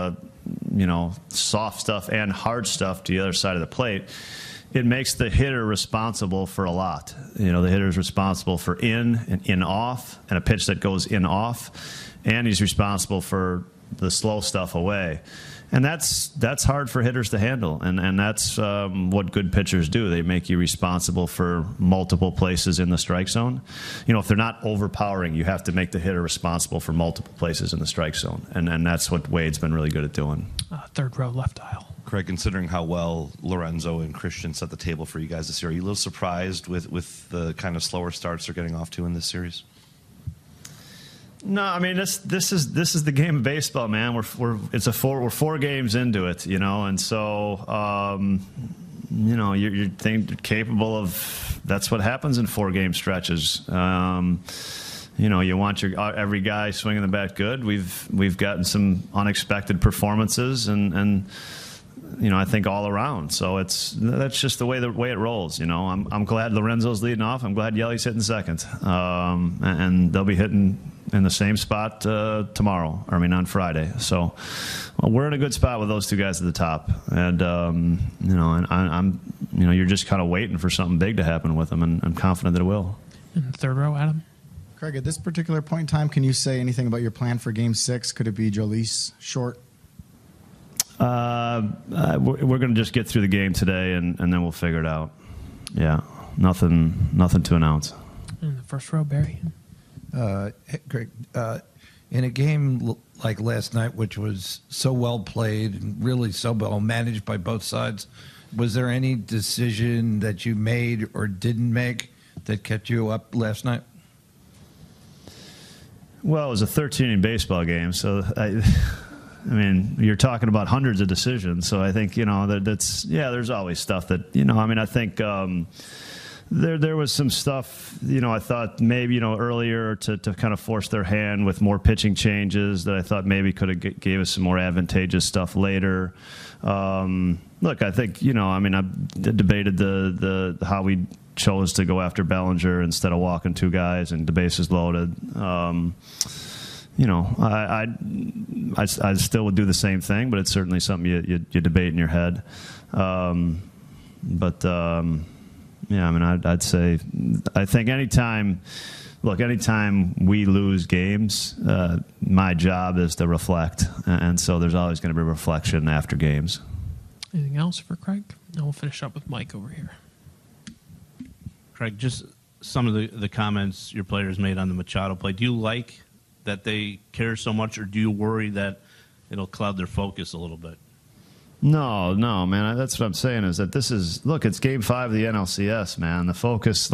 P: soft stuff and hard stuff to the other side of the plate. It makes the hitter responsible for a lot. The hitter is responsible for in and in off, and a pitch that goes in off, and he's responsible for the slow stuff away. And that's hard for hitters to handle, and that's what good pitchers do. They make you responsible for multiple places in the strike zone. If they're not overpowering, you have to make the hitter responsible for multiple places in the strike zone, and that's what Wade's been really good at doing.
Q: Third row, left aisle.
T: Craig, considering how well Lorenzo and Christian set the table for you guys this year, are you a little surprised with the kind of slower starts they're getting off to in this series?
P: No, I mean this is the game of baseball, man. We're 4 games into it, and so you're capable of. That's what happens in 4-game stretches. You want every guy swinging the bat good. We've gotten some unexpected performances and I think all around. So that's just the way it rolls. I'm glad Lorenzo's leading off. I'm glad Yelly's hitting second, and they'll be hitting in the same spot on Friday. So we're in a good spot with those two guys at the top, and you're just kind of waiting for something big to happen with them, and I'm confident that it will.
Q: In the third row, Adam.
U: Craig, at this particular point in time, can you say anything about your plan for Game 6? Could it be Jolice short?
P: We're going to just get through the game today, and then we'll figure it out. Yeah, nothing to announce.
Q: In the first row, Barry.
V: Craig, in a game like last night, which was so well played and really so well managed by both sides, was there any decision that you made or didn't make that kept you up last night?
P: Well, it was a 13-inning baseball game, so I mean, you're talking about hundreds of decisions. So I think there's always stuff that I think there was some stuff I thought maybe earlier to kind of force their hand with more pitching changes that I thought maybe could have gave us some more advantageous stuff later. Look, I think I debated the how we chose to go after Bellinger instead of walking 2 guys and the bases loaded. I still would do the same thing, but it's certainly something you debate in your head. I'd say I think anytime we lose games, my job is to reflect, and so there's always going to be reflection after games.
Q: Anything else for Craig? And we'll finish up with Mike over here.
W: Craig, just some of the comments your players made on the Machado play. Do you like that they care so much, or do you worry that it'll cloud their focus a little bit?
P: No, man. That's what I'm saying is that it's Game 5 of the NLCS, man. The focus,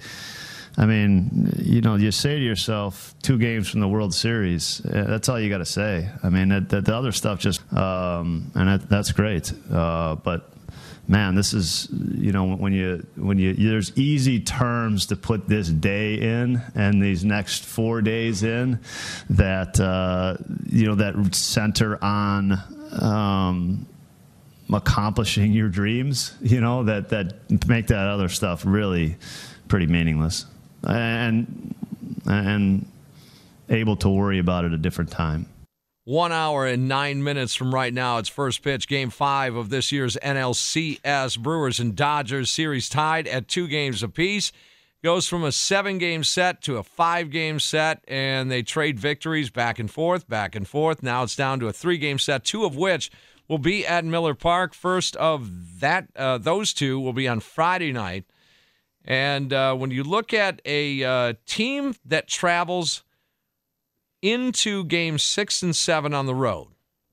P: you say to yourself 2 games from the World Series. That's all you got to say. I mean, the other stuff just, and that's great. But man, this is, when there's easy terms to put this day in and these next 4 days in that, that center on, accomplishing your dreams, that make that other stuff really pretty meaningless. And able to worry about it a different time.
D: 1 hour and 9 minutes from right now, it's first pitch, Game 5 of this year's NLCS. Brewers and Dodgers series tied at 2 games apiece. Goes from a 7-game set to a 5-game set, and they trade victories back and forth, back and forth. Now it's down to a 3-game set, 2 of which will be at Miller Park. First of those 2 will be on Friday night. And when you look at a team that travels into Games 6 and 7 on the road,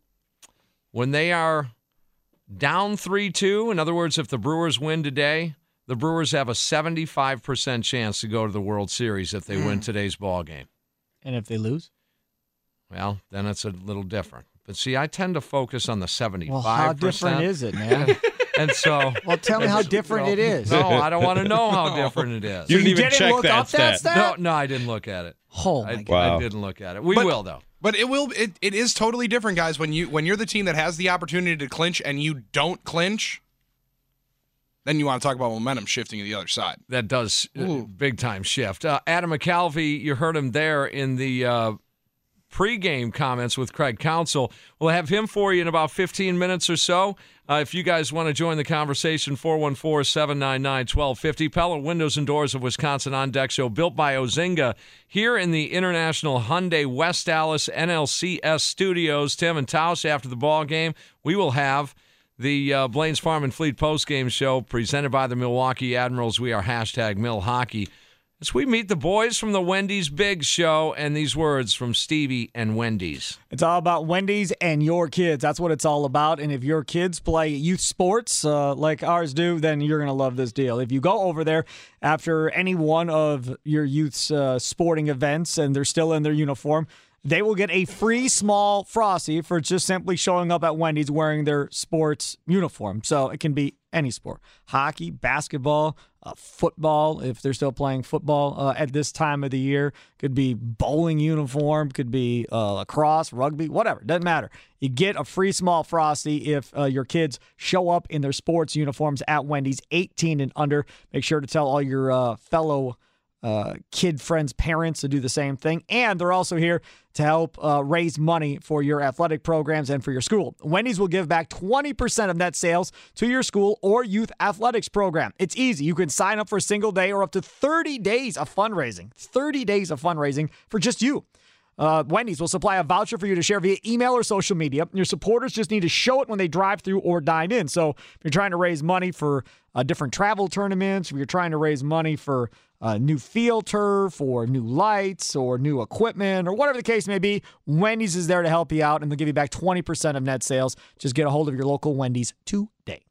D: when they are down 3-2, in other words, if the Brewers win today, the Brewers have a 75% chance to go to the World Series if they win today's ball game.
G: And if they lose?
D: Well, then it's a little different. But see, I tend to focus on the 75%.
G: Well, how different is it, man?
D: And so,
G: well, tell me how different it is.
D: No, I don't want to know how different it is.
G: You didn't even check look up that stat?
D: No, I didn't look at it.
G: Oh my God.
D: I didn't look at it. We will though.
E: But it is totally different, guys. When you're the team that has the opportunity to clinch and you don't clinch, then you want to talk about momentum shifting to the other side.
D: That does big time shift. Adam McCalvey, you heard him there in the pregame comments with Craig Counsell. We'll have him for you in about 15 minutes or so. If you guys want to join the conversation, 414-799-1250. Pella Windows and Doors of Wisconsin on Deck Show, built by Ozinga, here in the International Hyundai West Allis NLCS studios. Tim and Tausch, after the ball game, we will have the Blaine's Farm and Fleet postgame show presented by the Milwaukee Admirals. We are #MilHockey. As we meet the boys from the Wendy's Big Show, and these words from Stevie and Wendy's.
G: It's all about Wendy's and your kids. That's what it's all about. And if your kids play youth sports like ours do, then you're going to love this deal. If you go over there after any one of your youth's sporting events and they're still in their uniform, they will get a free small Frosty for just simply showing up at Wendy's wearing their sports uniform. So it can be any sport. Hockey, basketball, football, if they're still playing football at this time of the year. Could be bowling uniform, could be lacrosse, rugby, whatever. Doesn't matter. You get a free small Frosty if your kids show up in their sports uniforms at Wendy's, 18 and under. Make sure to tell all your fellow kid friends' parents to do the same thing. And they're also here to help raise money for your athletic programs and for your school. Wendy's will give back 20% of net sales to your school or youth athletics program. It's easy. You can sign up for a single day or up to 30 days of fundraising. 30 days of fundraising for just you. Wendy's will supply a voucher for you to share via email or social media. Your supporters just need to show it when they drive through or dine in. So if you're trying to raise money for different travel tournaments, if you're trying to raise money for new field turf or new lights or new equipment or whatever the case may be, Wendy's is there to help you out, and they'll give you back 20% of net sales. Just get a hold of your local Wendy's today.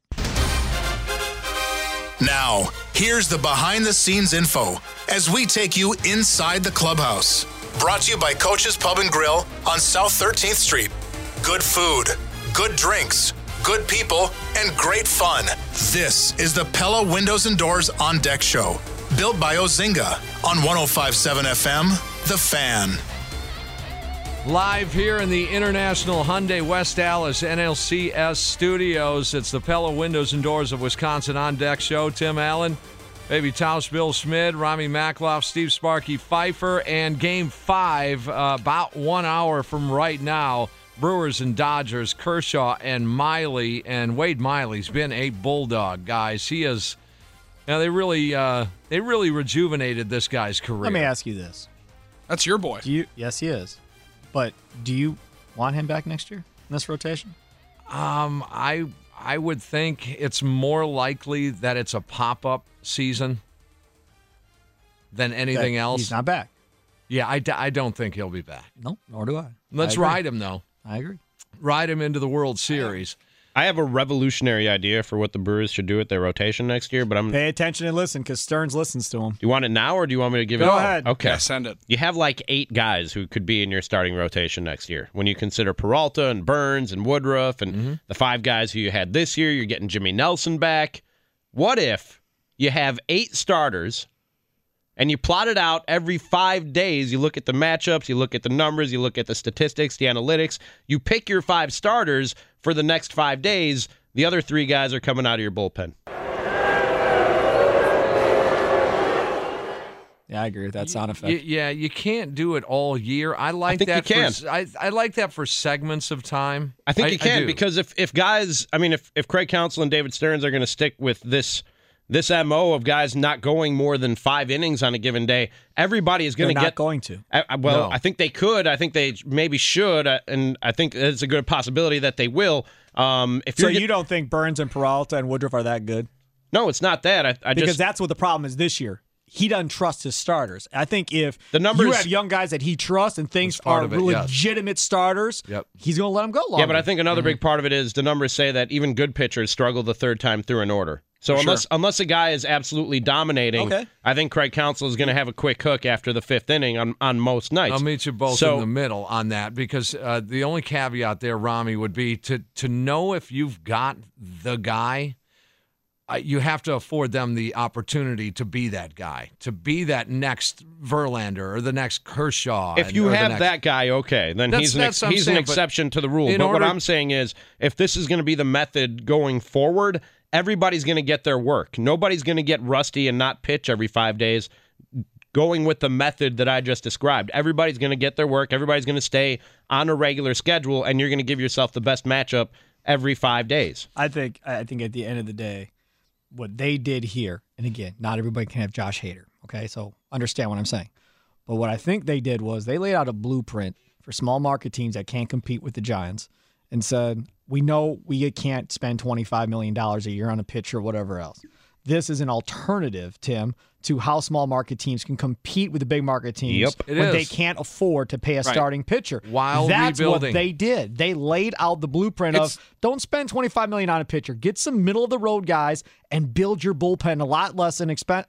C: Now, here's the behind-the-scenes info as we take you inside the clubhouse. Brought to you by Coach's Pub and Grill on South 13th Street. Good food, good drinks, good people, and great fun. This is the Pella Windows and Doors on Deck Show. Built by Ozinga on 105.7 FM, The Fan.
D: Live here in the International Hyundai West Allis NLCS studios, it's the Pella Windows and Doors of Wisconsin on Deck Show. Tim Allen, Baby Tausch, Bill Schmid, Rami Makloff, Steve Sparky Pfeiffer, and Game 5 about 1 hour from right now. Brewers and Dodgers, Kershaw and Miley. And Wade Miley's been a bulldog, guys. He is... Now, they really rejuvenated this guy's career.
G: Let me ask you this.
E: That's your boy.
G: Yes, he is. But do you want him back next year in this rotation?
D: I would think it's more likely that it's a pop-up season than anything else.
G: He's not back.
D: Yeah, I don't think he'll be back.
G: No, nor do I.
D: Let's ride him, though.
G: I agree.
D: Ride him into the World Series.
F: I have a revolutionary idea for what the Brewers should do with their rotation next year, but
G: Pay attention and listen, because Stearns listens to him.
F: Do you want it now, or do you want me to give it?
G: Go ahead.
F: Okay.
E: Yeah, send it.
F: You have like 8 guys who could be in your starting rotation next year. When you consider Peralta and Burns and Woodruff and the 5 guys who you had this year, you're getting Jimmy Nelson back. What if you have 8 starters and you plot it out every 5 days? You look at the matchups, you look at the numbers, you look at the statistics, the analytics. You pick your 5 starters for the next 5 days. The other 3 guys are coming out of your bullpen.
G: Yeah, I agree with that sound effect.
D: Yeah, you can't do it all year. I think that
F: you can.
D: I like that for segments of time.
F: I think you can
D: do.
F: because if guys, I mean, if Craig Counsell and David Stearns are going to stick with this MO of guys not going more than 5 innings on a given day, everybody is going to get.
G: They're not going to.
F: Well,
D: No.
F: I think they could. I think they maybe should, and I think it's a good possibility that they will.
G: So you don't think Burns and Peralta and Woodruff are that good?
F: No, it's not that.
G: Because that's what the problem is this year. He doesn't trust his starters. I think if
F: the numbers,
G: you have young guys that he trusts and thinks
D: part
G: are
D: of it,
G: legitimate starters, he's going to let them go longer.
F: Yeah, but I think another big part of it is the numbers say that even good pitchers struggle the third time through an order. So unless a guy is absolutely dominating, I think Craig Counsell is going to have a quick hook after the 5th inning on most nights.
D: I'll meet you both in the middle on that because the only caveat there, Rami, would be to know if you've got the guy. You have to afford them the opportunity to be that guy, to be that next Verlander or the next Kershaw.
F: If you have that guy, okay, then he's an exception to the rule. But what I'm saying is, if this is going to be the method going forward, everybody's going to get their work. Nobody's going to get rusty and not pitch every 5 days. Going with the method that I just described, everybody's going to get their work. Everybody's going to stay on a regular schedule, and you're going to give yourself the best matchup every 5 days.
G: I think at the end of the day, what they did here, and again, not everybody can have Josh Hader, okay? So understand what I'm saying. But what I think they did was they laid out a blueprint for small market teams that can't compete with the Giants and said, we know we can't spend $25 million a year on a pitcher or whatever else. This is an alternative, Tim, to how small market teams can compete with the big market teams when they can't afford to pay a starting pitcher.
D: While
G: That's
D: rebuilding.
G: what they did. They laid out the blueprint of don't spend $25 million on a pitcher. Get some middle of the road guys and build your bullpen a lot less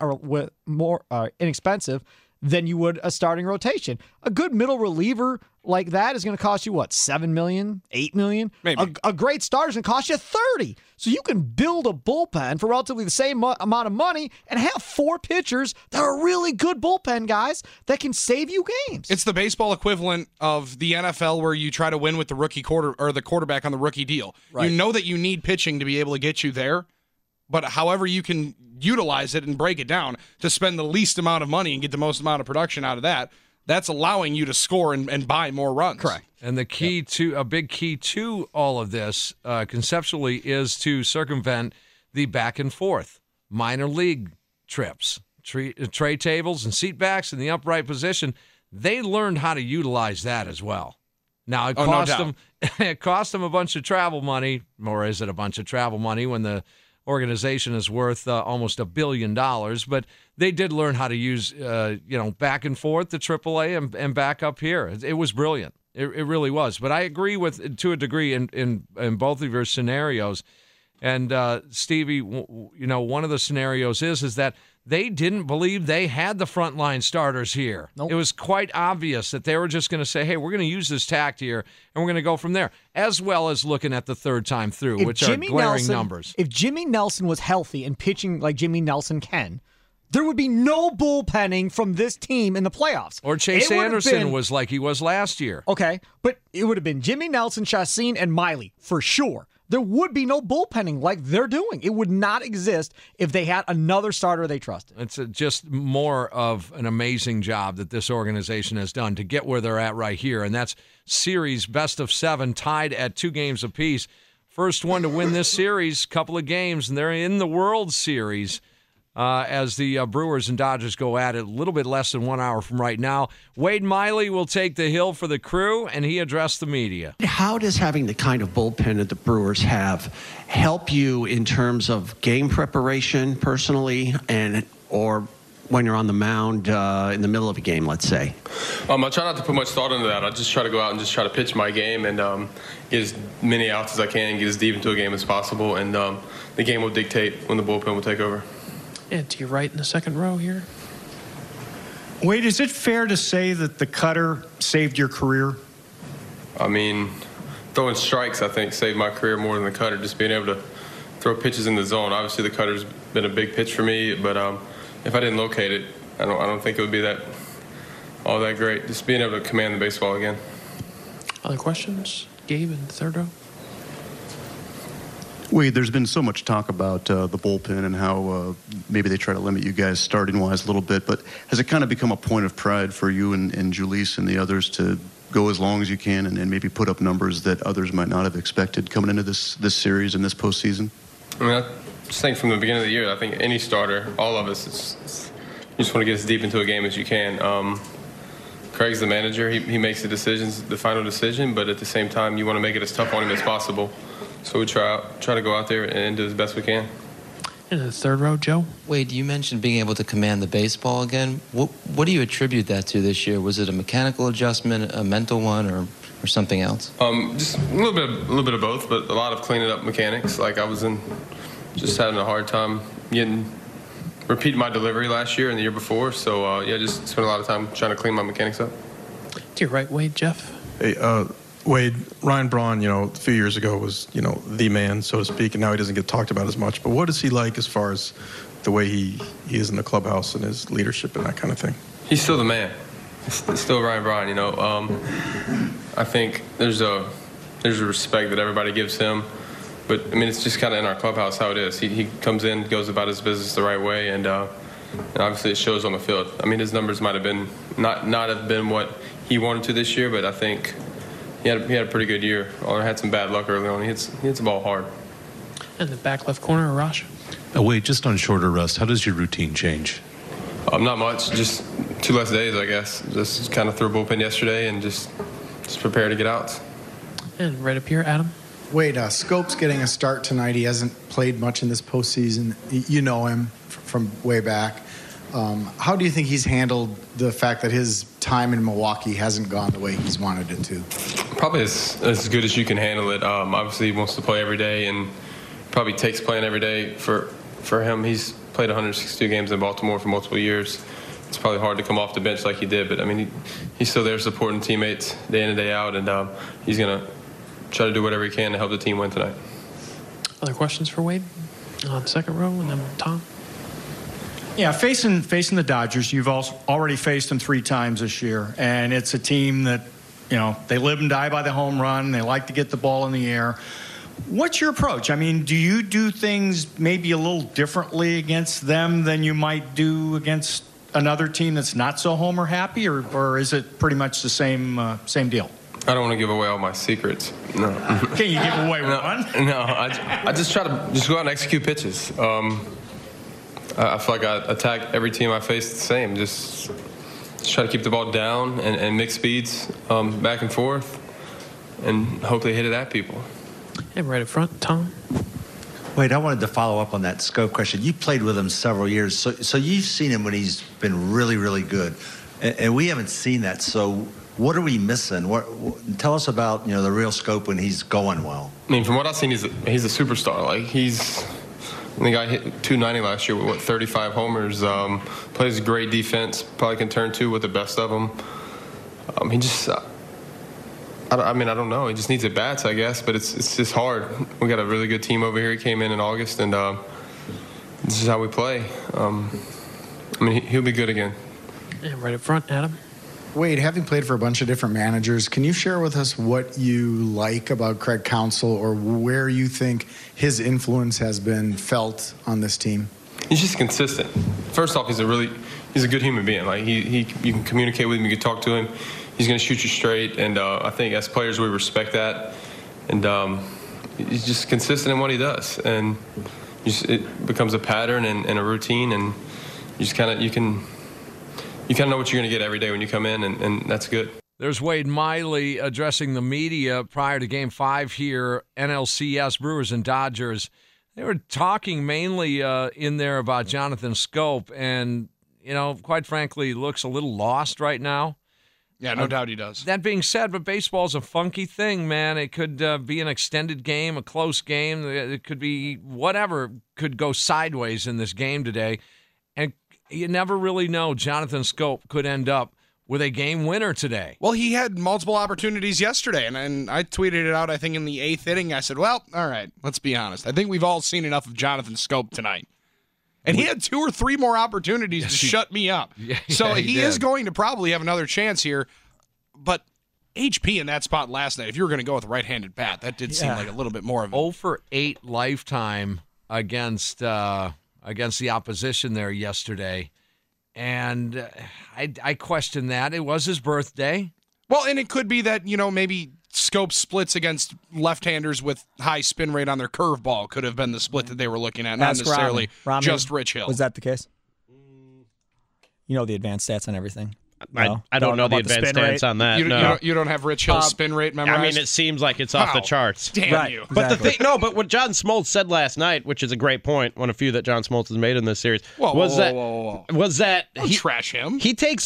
G: more inexpensive than you would a starting rotation. A good middle reliever like that is going to cost you, what, $7 million, $8 million?
E: Maybe.
G: A great starter is going to cost you $30. So you can build a bullpen for relatively the same amount of money and have 4 pitchers that are really good bullpen guys that can save you games.
E: It's the baseball equivalent of the NFL where you try to win with the the quarterback on the rookie deal.
G: Right.
E: You know that you need pitching to be able to get you there, but however you can utilize it and break it down to spend the least amount of money and get the most amount of production out of that, that's allowing you to score and buy more runs.
G: Correct.
D: And the key a big key to all of this conceptually is to circumvent the back and forth minor league trips, tray tables and seat backs in the upright position. They learned how to utilize that as well. Now it cost them a bunch of travel money, or is it a bunch of travel money when the organization is worth almost $1 billion, but they did learn how to use, back and forth to AAA and back up here. It was brilliant. It really was. But I agree with, to a degree, in both of your scenarios. And Stevie, one of the scenarios is that they didn't believe they had the frontline starters here. Nope. It was quite obvious that they were just going to say, hey, we're going to use this tact here, and we're going to go from there, as well as looking at the third time through, which are glaring numbers.
G: If Jimmy Nelson was healthy and pitching like Jimmy Nelson can, there would be no bullpenning from this team in the playoffs.
D: Or Chase Anderson was like he was last year.
G: Okay, but it would have been Jimmy Nelson, Chacin, and Miley for sure. There would be no bullpenning like they're doing. It would not exist if they had another starter they trusted.
D: It's just more of an amazing job that this organization has done to get where they're at right here, and that's series best of 7 tied at 2 games apiece. First one to win this series, couple of games, and they're in the World Series as the Brewers and Dodgers go at it a little bit less than 1 hour from right now. Wade Miley will take the hill for the Crew, and he addressed the media.
A: How does having the kind of bullpen that the Brewers have help you in terms of game preparation personally or when you're on the mound in the middle of a game, let's say?
B: I try not to put much thought into that. I just try to go out and just try to pitch my game and get as many outs as I can, get as deep into a game as possible, and the game will dictate when the bullpen will take over.
Q: And to your right in the second row here.
H: Wade, is it fair to say that the cutter saved your career?
B: I mean, throwing strikes, I think, saved my career more than the cutter, just being able to throw pitches in the zone. Obviously, the cutter's been a big pitch for me, but if I didn't locate it, I don't think it would be all that great. Just being able to command the baseball again.
Q: Other questions? Gabe in the third row.
I: Wade, there's been so much talk about the bullpen and how maybe they try to limit you guys starting-wise a little bit, but has it kind of become a point of pride for you and Julius and the others to go as long as you can and maybe put up numbers that others might not have expected coming into this series and this postseason?
B: I mean, I just think from the beginning of the year, I think any starter, all of us, you just want to get as deep into a game as you can. Craig's the manager. He makes the decisions, the final decision, but at the same time, you want to make it as tough on him as possible. So we try to go out there and do as best we can.
Q: In the third row, Joe.
J: Wade, you mentioned being able to command the baseball again. What do you attribute that to this year? Was it a mechanical adjustment, a mental one, or something else?
B: Just a little bit of both, but a lot of cleaning up mechanics. Like I was just having a hard time repeating my delivery last year and the year before. So just spent a lot of time trying to clean my mechanics up.
Q: To your right, Wade, Jeff.
K: Hey, Wade, Ryan Braun, a few years ago was, the man, so to speak, and now he doesn't get talked about as much. But what is he like as far as the way he is in the clubhouse and his leadership and that kind of thing?
B: He's still the man. It's still Ryan Braun, I think there's a respect that everybody gives him. But, I mean, it's just kind of in our clubhouse how it is. He comes in, goes about his business the right way, and obviously it shows on the field. I mean, his numbers might have been not have been what he wanted to this year, but I think he had a pretty good year. Or had some bad luck early on. He hits the ball hard.
Q: In the back left corner, Arash.
X: Wade, just on shorter rest, how does your routine change?
B: Not much. Just 2 less days, I guess. Just kind of threw a bullpen yesterday and just prepare to get out.
Q: And right up here, Adam.
U: Wade, Scope's getting a start tonight. He hasn't played much in this postseason. You know him from way back. How do you think he's handled the fact that his time in Milwaukee hasn't gone the way he's wanted it to?
B: Probably as good as you can handle it. Obviously, he wants to play every day and probably takes playing every day for him. He's played 162 games in Baltimore for multiple years. It's probably hard to come off the bench like he did, but, I mean, he's still there supporting teammates day in and day out, and he's going to try to do whatever he can to help the team win tonight.
Q: Other questions for Wade? On the second row, and then Tom.
H: Yeah, facing the Dodgers, you've already faced them 3 times this year, and it's a team that, they live and die by the home run. They like to get the ball in the air. What's your approach? I mean, do you do things maybe a little differently against them than you might do against another team that's not so homer happy, or is it pretty much the same deal?
B: I don't want to give away all my secrets. No.
H: Can you give away one?
B: No, I just try to just go out and execute pitches. I feel like I attack every team I face the same. Just try to keep the ball down and mix speeds back and forth and hopefully hit it at people.
Q: And right up front, Tom.
Y: Wade, I wanted to follow up on that Scope question. You played with him several years, so you've seen him when he's been really, really good. And we haven't seen that, so what are we missing? Tell us about the real Scope when he's going well.
B: I mean, from what I've seen, he's a superstar. Like I think I hit 290 last year with 35 homers. Plays great defense. Probably can turn 2 with the best of them. He just, I don't know. He just needs at bats, I guess. But it's just hard. We got a really good team over here. He came in August, and this is how we play. He'll be good again.
Q: And right up front, Adam.
U: Wade, having played for a bunch of different managers, can you share with us what you like about Craig Counsell or where you think his influence has been felt on this team?
B: He's just consistent. First off, he's a good human being. Like you can communicate with him, you can talk to him. He's going to shoot you straight, and I think as players we respect that. And he's just consistent in what he does, and it becomes a pattern and a routine, and you can know what you're going to get every day when you come in, and that's good.
D: There's Wade Miley addressing the media prior to Game 5 here, NLCS, Brewers and Dodgers. They were talking mainly in there about Jonathan Scope, and, quite frankly, looks a little lost right now.
E: Yeah, no doubt he does.
D: That being said, but baseball's a funky thing, man. It could be an extended game, a close game. It could be whatever could go sideways in this game today. And you never really know. Jonathan Scope could end up with a game winner today.
E: Well, he had multiple opportunities yesterday, and I tweeted it out, I think, in the 8th inning. I said, well, all right, let's be honest. I think we've all seen enough of Jonathan Scope tonight. And he had 2 or 3 more opportunities to shut me up.
D: Yeah,
E: so he
D: did.
E: is going to probably have another chance here. But HP in that spot last night, if you were going to go with right-handed bat, that did seem like a little bit more of a...
D: 0 for 8 lifetime against the opposition there yesterday. And I question that. It was his birthday.
E: Well, and it could be that, maybe Scope splits against left-handers with high spin rate on their curveball could have been the split that they were looking at, not necessarily
G: Rami,
E: just Rich Hill.
G: Was that the case? You know the advanced stats on everything. No?
F: I don't know the
G: about
F: advanced
G: spin
F: stats
G: rate?
F: on that.
E: You don't have Rich Hill's spin rate memorized?
F: I mean, it seems like it's off the charts.
E: Damn you.
F: But the thing, but what John Smoltz said last night, which is a great point, one of few that John Smoltz has made in this series, was that
E: he trash him.
F: He takes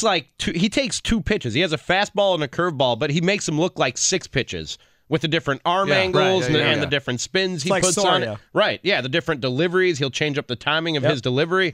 F: two pitches. He has a fastball and a curveball, but he makes them look like 6 pitches. With the different arm angles and the different spins he puts on it. Right, yeah, the different deliveries. He'll change up the timing of his delivery.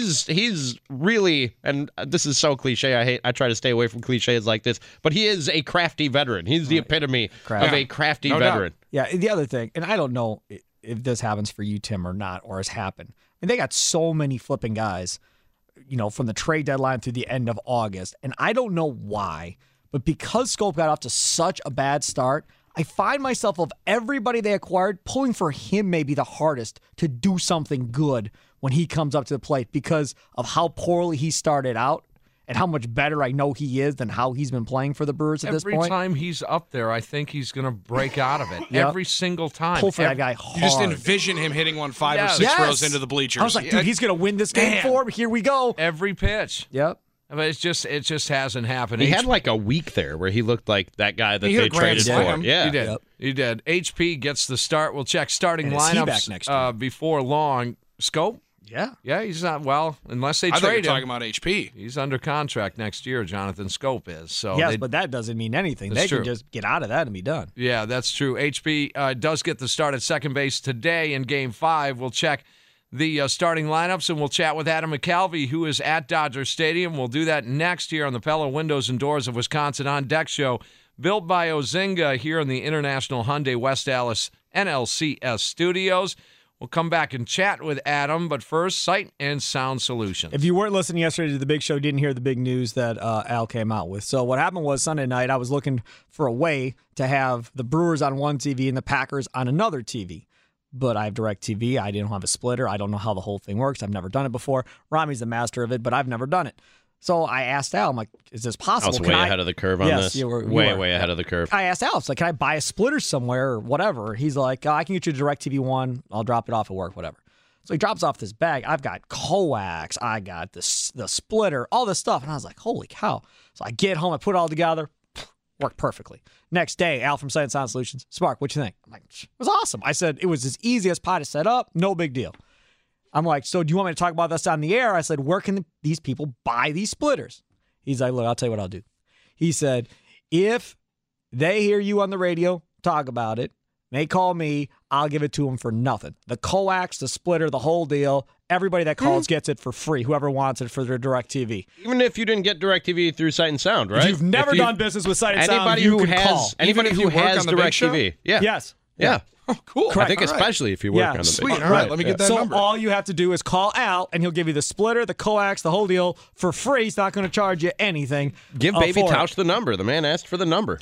F: He's really, and this is so cliche, I try to stay away from cliches like this, but he is a crafty veteran. He's the epitome of a crafty veteran.
G: Yeah, the other thing, and I don't know if this happens for you, Tim, or not, or has happened. I mean, they got so many flipping guys, from the trade deadline through the end of August, and I don't know why, but because Scope got off to such a bad start, I find myself, of everybody they acquired, pulling for him maybe the hardest to do something good when he comes up to the plate because of how poorly he started out and how much better I know he is than how he's been playing for the Brewers at this point.
D: Every time he's up there, I think he's going to break out of it. Every single time.
G: Pull for that guy hard.
E: You just envision him hitting one 5 or 6 rows into the bleachers.
G: I was like, dude, he's going to win this game for him. Here we go.
D: Every pitch.
G: Yep.
D: But it just hasn't happened.
F: He had like a week there where he looked like that guy that they traded for. Yeah,
D: he did. He did. HP gets the start. We'll check starting lineups
G: next
D: before long. Scope?
G: Yeah.
D: Yeah, he's not, unless they
E: I
D: trade
E: thought
D: him.
E: you were talking about HP.
D: He's under contract next year, Jonathan Scope is. So
G: yes, but that doesn't mean anything. They can just get out of that and be done.
D: Yeah, that's true. HP does get the start at second base today in Game 5. We'll check the starting lineups, and we'll chat with Adam McCalvy, who is at Dodger Stadium. We'll do that next here on the Pella Windows and Doors of Wisconsin On Deck show, built by Ozinga here in the International Hyundai West Dallas NLCS studios. We'll come back and chat with Adam, but first, Sight and Sound Solutions.
G: If you weren't listening yesterday to the big show, didn't hear the big news that Al came out with. So what happened was Sunday night, I was looking for a way to have the Brewers on one TV and the Packers on another TV. But I have DirecTV. I didn't have a splitter. I don't know how the whole thing works. I've never done it before. Rami's the master of it, but I've never done it. So I asked Al, I'm like, is this possible?
F: I was way ahead of the curve on this.
G: You were,
F: way ahead of the curve.
G: I asked Al, it's like, can I buy a splitter somewhere or whatever? He's like, I can get you a DirecTV one. I'll drop it off at work, whatever. So he drops off this bag. I've got coax. I got the splitter, all this stuff. And I was like, holy cow. So I get home. I put it all together. Worked perfectly. Next day, Al from Sight and Sound Solutions. Spark, what you think? I'm like, it was awesome. I said, it was as easy as pie to set up. No big deal. I'm like, so do you want me to talk about this on the air? I said, where can these people buy these splitters? He's like, look, I'll tell you what I'll do. He said, if they hear you on the radio talk about it, they call me, I'll give it to them for nothing. The coax, the splitter, the whole deal. Everybody that calls gets it for free, whoever wants it for their DirecTV.
F: Even if you didn't get DirecTV through Sight and Sound, right?
G: If you've never done business with Sight and Sound, you can call.
F: Anybody who has DirecTV. Yeah.
G: Yes.
F: Yeah.
E: Oh, cool.
F: I think especially if you work on the
E: Sweet.
F: big
E: All right, let me get that number.
G: So all you have to do is call Al, and he'll give you the splitter, the coax, the whole deal for free. He's not going to charge you anything.
F: Give Baby Tausch the number. The man asked for the number.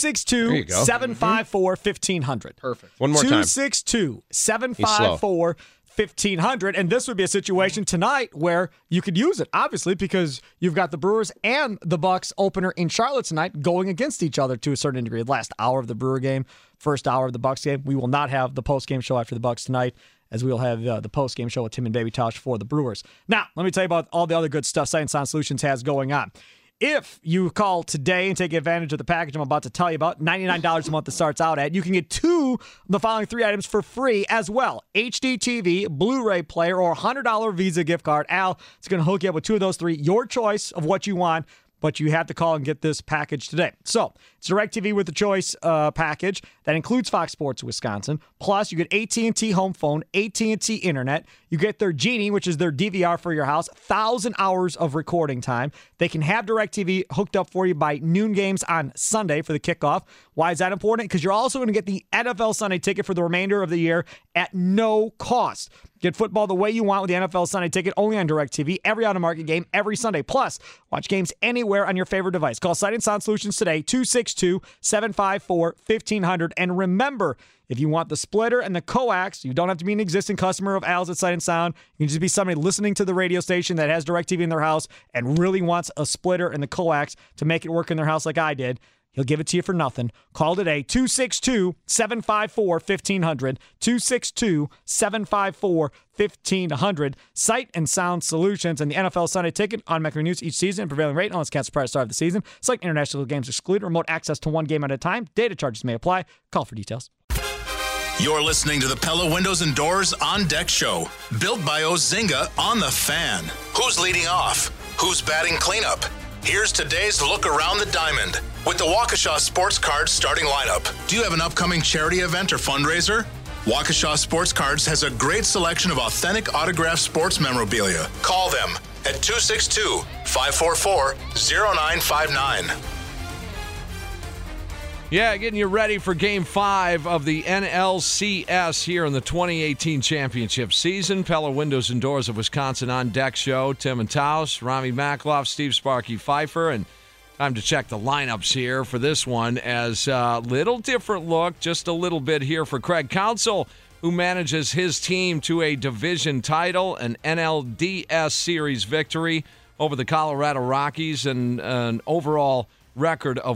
G: 262-754-1500.
E: Perfect.
F: One more time.
G: 262-754-1500. And this would be a situation tonight where you could use it, obviously, because you've got the Brewers and the Bucks opener in Charlotte tonight going against each other to a certain degree. Last hour of the Brewer game, first hour of the Bucks game. We will not have the post-game show after the Bucks tonight, as we'll have the post-game show with Tim and Baby Tausch for the Brewers. Now, let me tell you about all the other good stuff Sight and Sound Solutions has going on. If you call today and take advantage of the package I'm about to tell you about, $99 a month it starts out at, you can get two of the following three items for free as well. HD TV, Blu-ray player, or $100 Visa gift card. Al is going to hook you up with two of those three. Your choice of what you want, but you have to call and get this package today. So, it's DirecTV with the Choice package. That includes Fox Sports Wisconsin. Plus, you get AT&T home phone, AT&T internet. You get their Genie, which is their DVR for your house, 1,000 hours of recording time. They can have DirecTV hooked up for you by noon games on Sunday for the kickoff. Why is that important? Because you're also going to get the NFL Sunday ticket for the remainder of the year at no cost. Get football the way you want with the NFL Sunday Ticket only on DirecTV. Every out-of-market game, every Sunday. Plus, watch games anywhere on your favorite device. Call Sight and Sound Solutions today, 262-754-1500. And remember, if you want the splitter and the coax, you don't have to be an existing customer of Al's at Sight and Sound. You can just be somebody listening to the radio station that has DirecTV in their house and really wants a splitter and the coax to make it work in their house like I did. He'll give it to you for nothing. Call today, 262-754-1500, 262-754-1500. Sight and Sound Solutions and the NFL Sunday Ticket automatic renews each season. Prevailing rate unless cancelled prior to start of the season. Select international games excluded. Remote access to one game at a time. Data charges may apply. Call for details.
C: You're listening to the Pella Windows and Doors On Deck Show, built by Ozinga on the Fan. Who's leading off? Who's batting cleanup? Here's today's look around the diamond with the Waukesha Sports Cards starting lineup. Do you have an upcoming charity event or fundraiser? Waukesha Sports Cards has a great selection of authentic autographed sports memorabilia. Call them at 262-544-0959.
D: Yeah, getting you ready for Game 5 of the NLCS here in the 2018 championship season. Pella Windows and Doors of Wisconsin On Deck Show. Tim and Taus, Rami Makloff, Steve Sparky Pfeiffer, and time to check the lineups here for this one as a little different look, just a little bit here for Craig Counsell, who manages his team to a division title, an NLDS Series victory over the Colorado Rockies, and an overall record of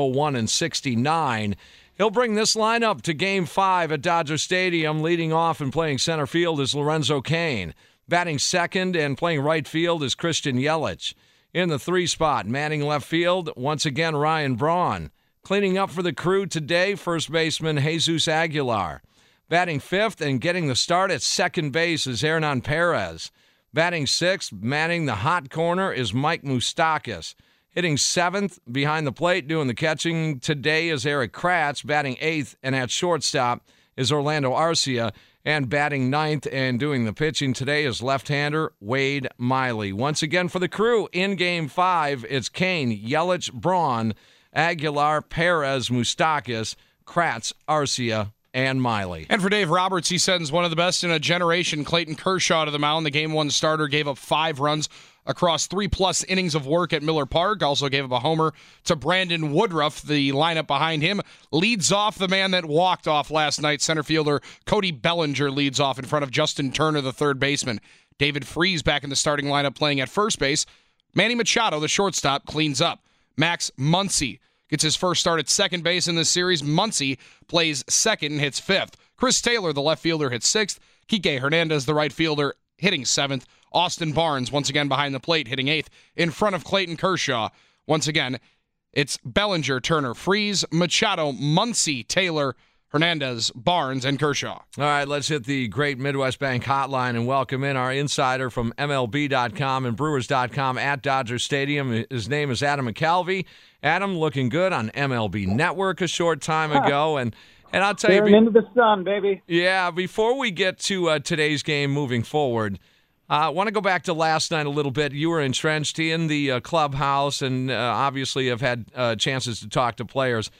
D: 101-69. He'll bring this lineup to Game 5 at Dodger Stadium. Leading off and playing center field is Lorenzo Cain. Batting second and playing right field is Christian Yelich. In the 3 spot, manning left field, once again Ryan Braun. Cleaning up for the Crew today, first baseman Jesus Aguilar. Batting fifth and getting the start at second base is Hernan Perez. Batting sixth, manning the hot corner is Mike Moustakas. Hitting seventh behind the plate, doing the catching today is Eric Kratz. Batting eighth and at shortstop is Orlando Arcia. And batting ninth and doing the pitching today is left-hander Wade Miley. Once again for the Crew in Game 5, it's Cain, Yelich, Braun, Aguilar, Perez, Moustakas, Kratz, Arcia, and Miley.
E: And for Dave Roberts, he sends one of the best in a generation, Clayton Kershaw, to the mound. The Game 1 starter gave up 5 runs across 3+ innings of work at Miller Park. Also gave up a homer to Brandon Woodruff. The lineup behind him leads off the man that walked off last night. Center fielder Cody Bellinger leads off in front of Justin Turner, the third baseman. David Freese back in the starting lineup playing at first base. Manny Machado, the shortstop, cleans up. Max Muncy gets his first start at second base in this series. Muncy plays second and hits fifth. Chris Taylor, the left fielder, hits sixth. Kike Hernandez, the right fielder, hitting seventh. Austin Barnes, once again behind the plate, hitting eighth in front of Clayton Kershaw. Once again, it's Bellinger, Turner, Freese, Machado, Muncy, Taylor, Hernandez, Barnes, and Kershaw.
D: All right, let's hit the Great Midwest Bank hotline and welcome in our insider from MLB.com and Brewers.com at Dodger Stadium. His name is Adam McCalvy. Adam, looking good on MLB Network a short time ago. And I'll tell you,
L: into the sun, baby.
D: Yeah, before we get to today's game moving forward, I want to go back to last night a little bit. You were entrenched in the clubhouse and obviously have had chances to talk to players.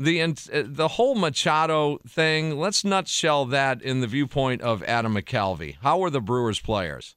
D: The whole Machado thing, let's nutshell that in the viewpoint of Adam McCalvy. How were the Brewers players?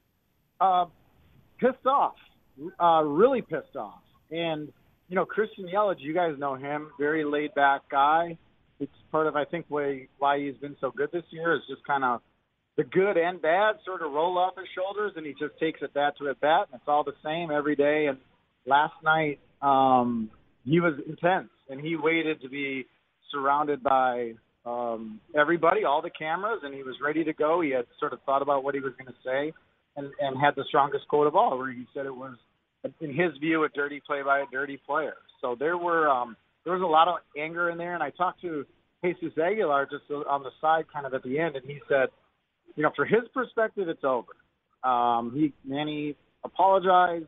L: Pissed off, really pissed off. And, you know, Christian Yelich, you guys know him, very laid-back guy. It's part of, I think, why he's been so good this year is just kind of the good and bad sort of roll off his shoulders, and he just takes it bat to at bat, and it's all the same every day. And last night he was intense, and he waited to be surrounded by everybody, all the cameras, and he was ready to go. He had sort of thought about what he was going to say and had the strongest quote of all, where he said it was, in his view, a dirty play by a dirty player. So there was a lot of anger in there, and I talked to Jesus Aguilar just on the side kind of at the end, and he said, you know, for his perspective, it's over. Manny apologized.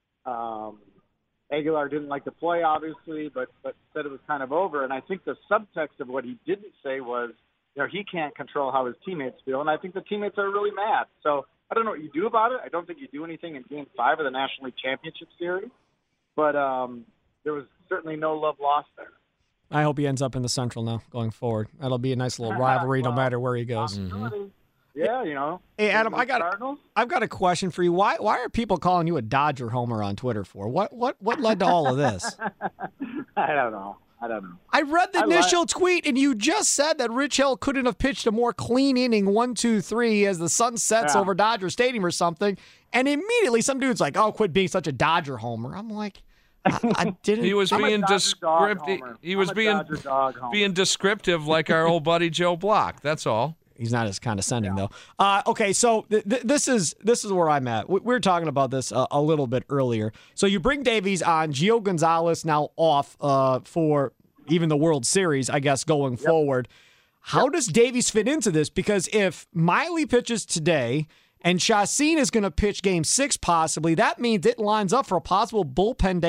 L: Aguilar didn't like the play, obviously, but said it was kind of over. And I think the subtext of what he didn't say was, you know, he can't control how his teammates feel, and I think the teammates are really mad. So I don't know what you do about it. I don't think you do anything in Game 5 of the National League Championship Series, but there was certainly no love lost there.
G: I hope he ends up in the Central now going forward. That'll be a nice little rivalry no matter where he goes.
L: Mm-hmm. Yeah, you know.
G: Hey, Adam,
L: I've
G: got a question for you. Why are people calling you a Dodger homer on Twitter for? What led to all of this?
L: I don't know.
G: I read the initial tweet, and you just said that Rich Hill couldn't have pitched a more clean inning 1-2-3 as the sun sets over Dodger Stadium or something. And immediately some dude's like, "Oh, quit being such a Dodger homer." I'm like, I didn't.
D: He was being descriptive. He was being descriptive, like our old buddy Joe Block. That's all.
G: He's not as condescending, though. Okay, so this is where I'm at. We were talking about this a little bit earlier. So you bring Davies on, Gio Gonzalez now off for even the World Series, I guess, going forward. How does Davies fit into this? Because if Miley pitches today and Chacín is going to pitch Game 6 possibly, that means it lines up for a possible bullpen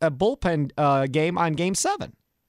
G: game on Game 7.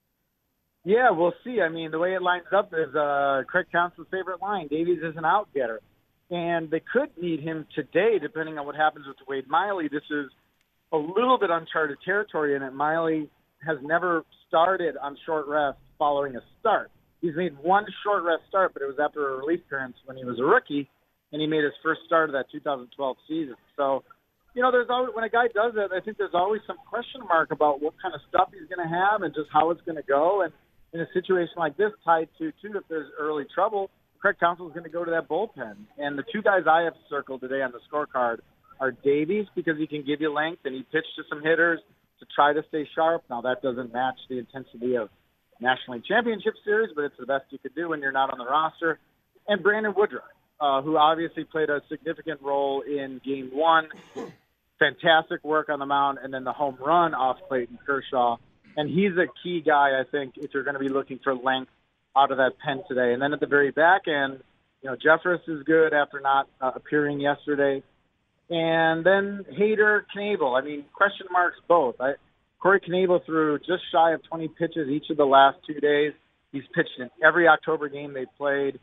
L: Yeah, we'll see. I mean, the way it lines up is Craig Counsell's favorite line, Davies is an out-getter. And they could need him today, depending on what happens with Wade Miley. This is a little bit uncharted territory in it. Miley has never started on short rest following a start. He's made one short rest start, but it was after a relief appearance when he was a rookie, and he made his first start of that 2012 season. So, you know, there's always, when a guy does that, I think there's always some question mark about what kind of stuff he's going to have and just how it's going to go. And in a situation like this, tied to, too, if there's early trouble, Craig Counsell is going to go to that bullpen. And the two guys I have circled today on the scorecard are Davies, because he can give you length, and he pitched to some hitters to try to stay sharp. Now, that doesn't match the intensity of National League Championship Series, but it's the best you could do when you're not on the roster. And Brandon Woodruff, who obviously played a significant role in Game 1. Fantastic work on the mound, and then the home run off Clayton Kershaw. And he's a key guy, I think, if you're going to be looking for length out of that pen today. And then at the very back end, you know, Jeffress is good after not appearing yesterday. And then Hader, Knebel. I mean, question marks both. Corey Knebel threw just shy of 20 pitches each of the last 2 days. He's pitched in every October game they've played.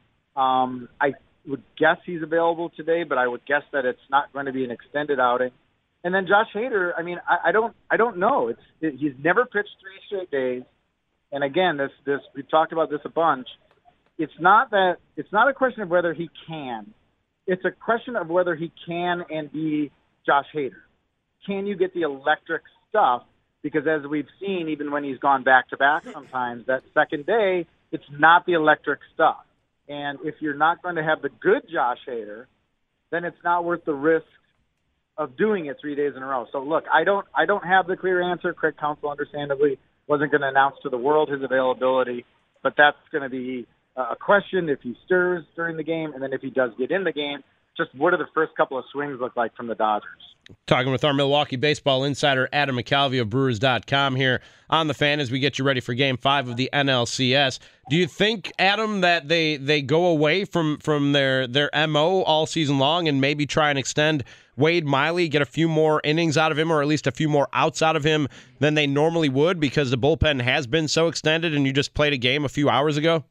L: I would guess he's available today, but I would guess that it's not going to be an extended outing. And then Josh Hader, I mean, I don't know. He's never pitched 3 straight days. And again, this we've talked about this a bunch. It's not a question of whether he can. It's a question of whether he can and be Josh Hader. Can you get the electric stuff? Because as we've seen, even when he's gone back-to-back sometimes, that second day, it's not the electric stuff. And if you're not going to have the good Josh Hader, then it's not worth the risk of doing it 3 days in a row. So look, I don't have the clear answer. Craig Counsell, understandably, wasn't going to announce to the world his availability, but that's going to be a question if he stirs during the game, and then if he does get in the game, just what do the first couple of swings look like from the Dodgers?
F: Talking with our Milwaukee baseball insider, Adam McCalvy of Brewers.com here on The Fan as we get you ready for Game 5 of the NLCS. Do you think, Adam, that they go away from their MO all season long and maybe try and extend Wade Miley, get a few more innings out of him, or at least a few more outs out of him than they normally would because the bullpen has been so extended and you just played a game a few hours ago?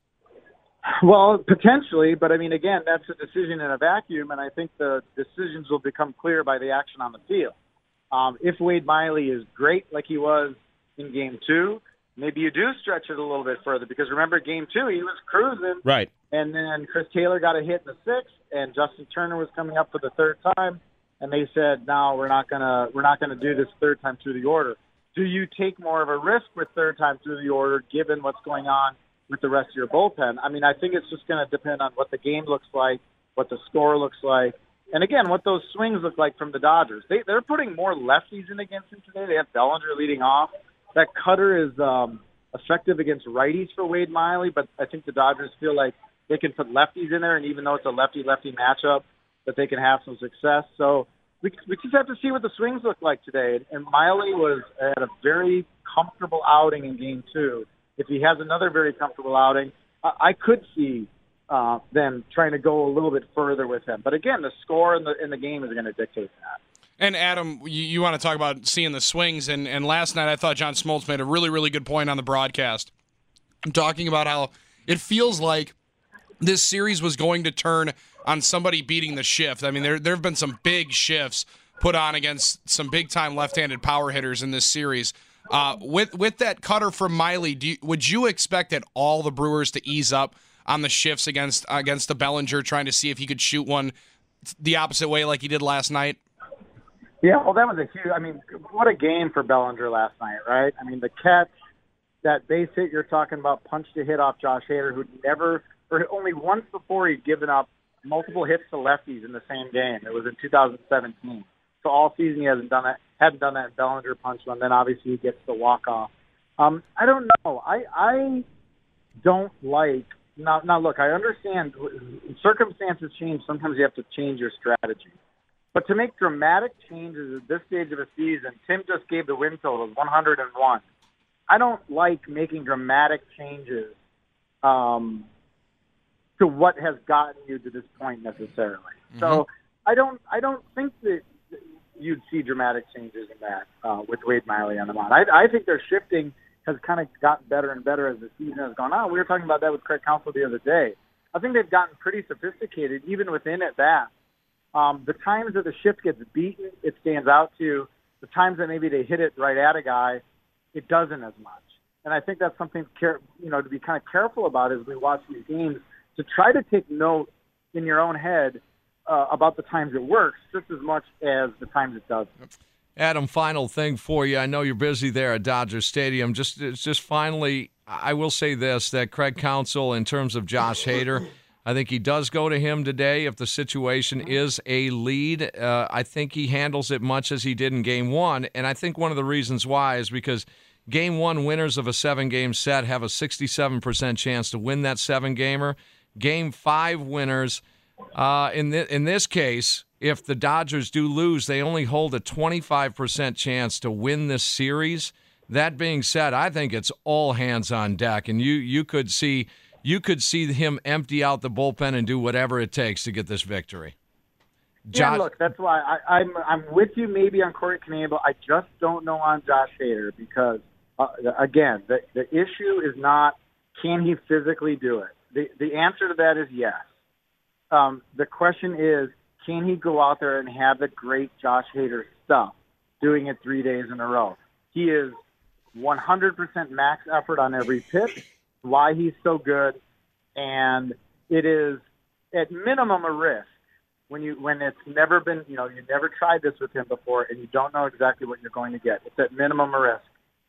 L: Well, potentially, but I mean, again, that's a decision in a vacuum, and I think the decisions will become clear by the action on the field. If Wade Miley is great like he was in Game 2, maybe you do stretch it a little bit further, because remember, Game 2, he was cruising.
F: Right.
L: And then Chris Taylor got a hit in the 6th, and Justin Turner was coming up for the third time, and they said, no, we're not gonna do this third time through the order. Do you take more of a risk with third time through the order, given what's going on with the rest of your bullpen? I mean, I think it's just going to depend on what the game looks like, what the score looks like, and again, what those swings look like from the Dodgers. They're putting more lefties in against him today. They have Bellinger leading off. That cutter is effective against righties for Wade Miley, but I think the Dodgers feel like they can put lefties in there, and even though it's a lefty-lefty matchup, that they can have some success. So we just have to see what the swings look like today. And Miley was at a very comfortable outing in Game 2. If he has another very comfortable outing, I could see them trying to go a little bit further with him. But again, the score in the game is going to dictate that.
E: And Adam, you want to talk about seeing the swings, and last night I thought John Smoltz made a really, really good point on the broadcast. I'm talking about how it feels like this series was going to turn on somebody beating the shift. I mean, there have been some big shifts put on against some big-time left-handed power hitters in this series. With that cutter from Miley, would you expect at all the Brewers to ease up on the shifts against the Bellinger, trying to see if he could shoot one the opposite way like he did last night?
L: Yeah, well, that was a huge. I mean, what a game for Bellinger last night, right? I mean, the catch, that base hit you're talking about, punched a hit off Josh Hader, who'd never, or only once before he'd given up multiple hits to lefties in the same game. It was in 2017. So all season he hadn't done that Bellinger punch one. Then obviously he gets the walk off. I don't know. I don't like. Now look, I understand circumstances change. Sometimes you have to change your strategy. But to make dramatic changes at this stage of a season, Tim just gave the win total 101. I don't like making dramatic changes to what has gotten you to this point necessarily. Mm-hmm. So I don't think that you'd see dramatic changes in that with Wade Miley on the mound. I think their shifting has kind of gotten better and better as the season has gone on. We were talking about that with Craig Counsell the other day. I think they've gotten pretty sophisticated even within at bat. The times that the shift gets beaten, it stands out to. The times that maybe they hit it right at a guy, it doesn't as much. And I think that's something to be kind of careful about as we watch these games, to try to take note in your own head about the times it works just as much as the times it doesn't.
D: Adam, final thing for you. I know you're busy there at Dodger Stadium. Just finally, I will say this, that Craig Counsell, in terms of Josh Hader, I think he does go to him today if the situation is a lead. I think he handles it much as he did in Game 1, and I think one of the reasons why is because Game 1 winners of a 7-game set have a 67% chance to win that 7-gamer. Game 5 winners, in this case, if the Dodgers do lose, they only hold a 25% chance to win this series. That being said, I think it's all hands on deck, and you could see him empty out the bullpen and do whatever it takes to get this victory.
L: Yeah, look, that's why I'm with you maybe on Corey Knebel. I just don't know on Josh Hader because, again, the issue is not can he physically do it. The answer to that is yes. The question is, can he go out there and have the great Josh Hader stuff, doing it 3 days in a row? He is 100% max effort on every pitch, why he's so good, and it is at minimum a risk when it's never been, you never tried this with him before and you don't know exactly what you're going to get. It's at minimum a risk.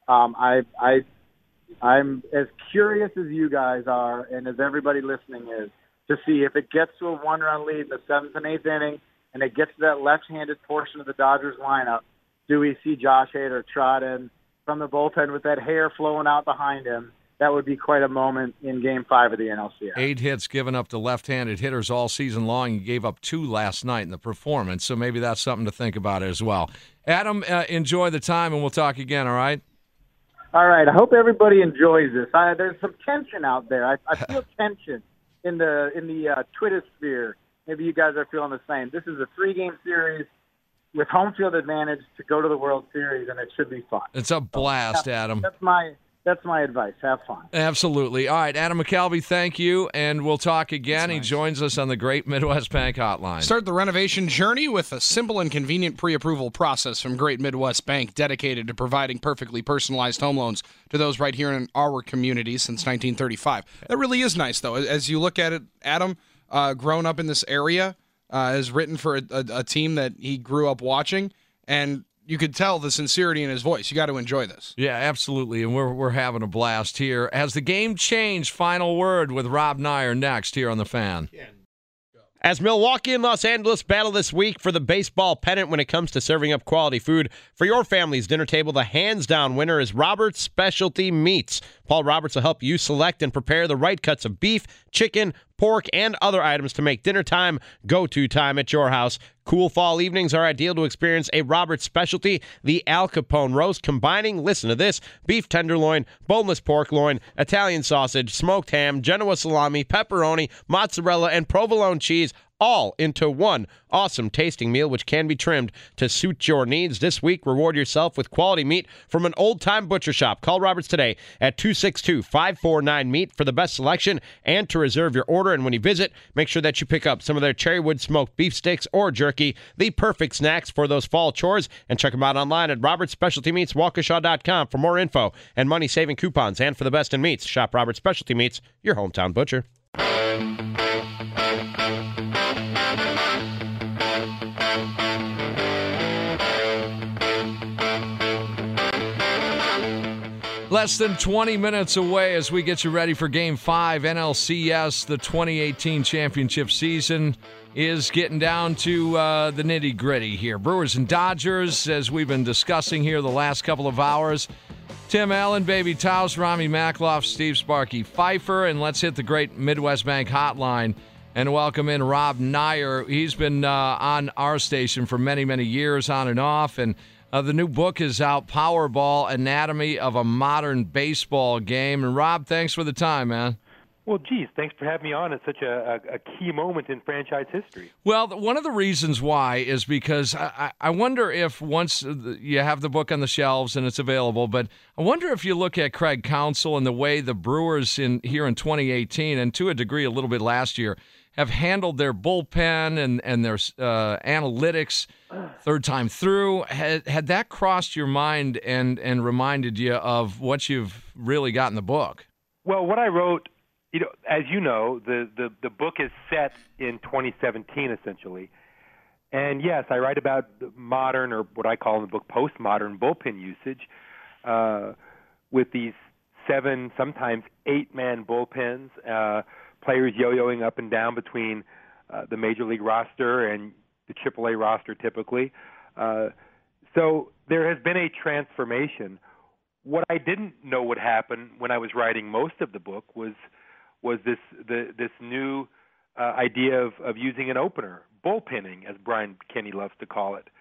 L: I'm as curious as you guys are and as everybody listening is to see if it gets to a 1-run lead in the 7th and 8th inning and it gets to that left-handed portion of the Dodgers lineup. Do we see Josh Hader trot in from the bullpen with that hair flowing out behind him? That would be quite a moment in Game 5 of the NLCS.
D: 8 hits given up to left-handed hitters all season long. He gave up 2 last night in the performance, so maybe that's something to think about as well. Adam, enjoy the time, and we'll talk again, all right?
L: All right. I hope everybody enjoys this. There's some tension out there. I feel tension in the Twitter sphere. Maybe you guys are feeling the same. This is a 3-game series with home field advantage to go to the World Series, and it should be fun.
D: It's a blast, Adam.
L: That's my advice. Have fun.
D: Absolutely. All right, Adam McCalvy, thank you, and we'll talk again. He joins us on the Great Midwest Bank Hotline.
E: Start the renovation journey with a simple and convenient pre-approval process from Great Midwest Bank, dedicated to providing perfectly personalized home loans to those right here in our community since 1935. That really is nice, though. As you look at it, Adam, grown up in this area, has written for a team that he grew up watching, and you could tell the sincerity in his voice. You got to enjoy this.
D: Yeah, absolutely, and we're having a blast here. Has the game changed? Final word with Rob Nyer next here on The Fan.
F: As Milwaukee and Los Angeles battle this week for the baseball pennant when it comes to serving up quality food for your family's dinner table, the hands-down winner is Roberts Specialty Meats. Paul Roberts will help you select and prepare the right cuts of beef, chicken, pork, and other items to make dinner time go-to time at your house. Cool fall evenings are ideal to experience a Roberts specialty, the Al Capone roast, combining, listen to this, beef tenderloin, boneless pork loin, Italian sausage, smoked ham, Genoa salami, pepperoni, mozzarella, and provolone cheese, all into one awesome tasting meal which can be trimmed to suit your needs. This week, reward yourself with quality meat from an old-time butcher shop. Call Roberts today at 262-549-MEAT for the best selection and to reserve your order. And when you visit, make sure that you pick up some of their Cherrywood smoked beef sticks or jerky, the perfect snacks for those fall chores. And check them out online at Roberts Specialty Meats, Waukesha.com for more info and money-saving coupons. And for the best in meats, shop Roberts Specialty Meats, your hometown butcher.
D: Less than 20 minutes away as we get you ready for Game 5. NLCS, the 2018 championship season, is getting down to the nitty-gritty here. Brewers and Dodgers, as we've been discussing here the last couple of hours. Tim Allen, Baby Taos, Rami Makloff, Steve Sparky Pfeiffer, and let's hit the great Midwest Bank hotline and welcome in Rob Neyer. He's been on our station for many, many years, on and off, and the new book is out, Powerball, Anatomy of a Modern Baseball Game. And, Rob, thanks for the time, man.
M: Well, geez, thanks for having me on at such a key moment in franchise history.
D: Well, one of the reasons why is because I wonder if once you have the book on the shelves and it's available, but I wonder if you look at Craig Counsell and the way the Brewers here in 2018, and to a degree a little bit last year, have handled their bullpen and their analytics third time through. Had that crossed your mind and reminded you of what you've really got in the book?
M: Well, what I wrote, as you know, the book is set in 2017 essentially. And yes, I write about modern, or what I call in the book postmodern bullpen usage, with these 7, sometimes 8-man bullpens, players yo-yoing up and down between the major league roster and the AAA roster typically. So there has been a transformation. What I didn't know would happen when I was writing most of the book was this new idea of using an opener, bullpenning, as Brian Kenny loves to call it.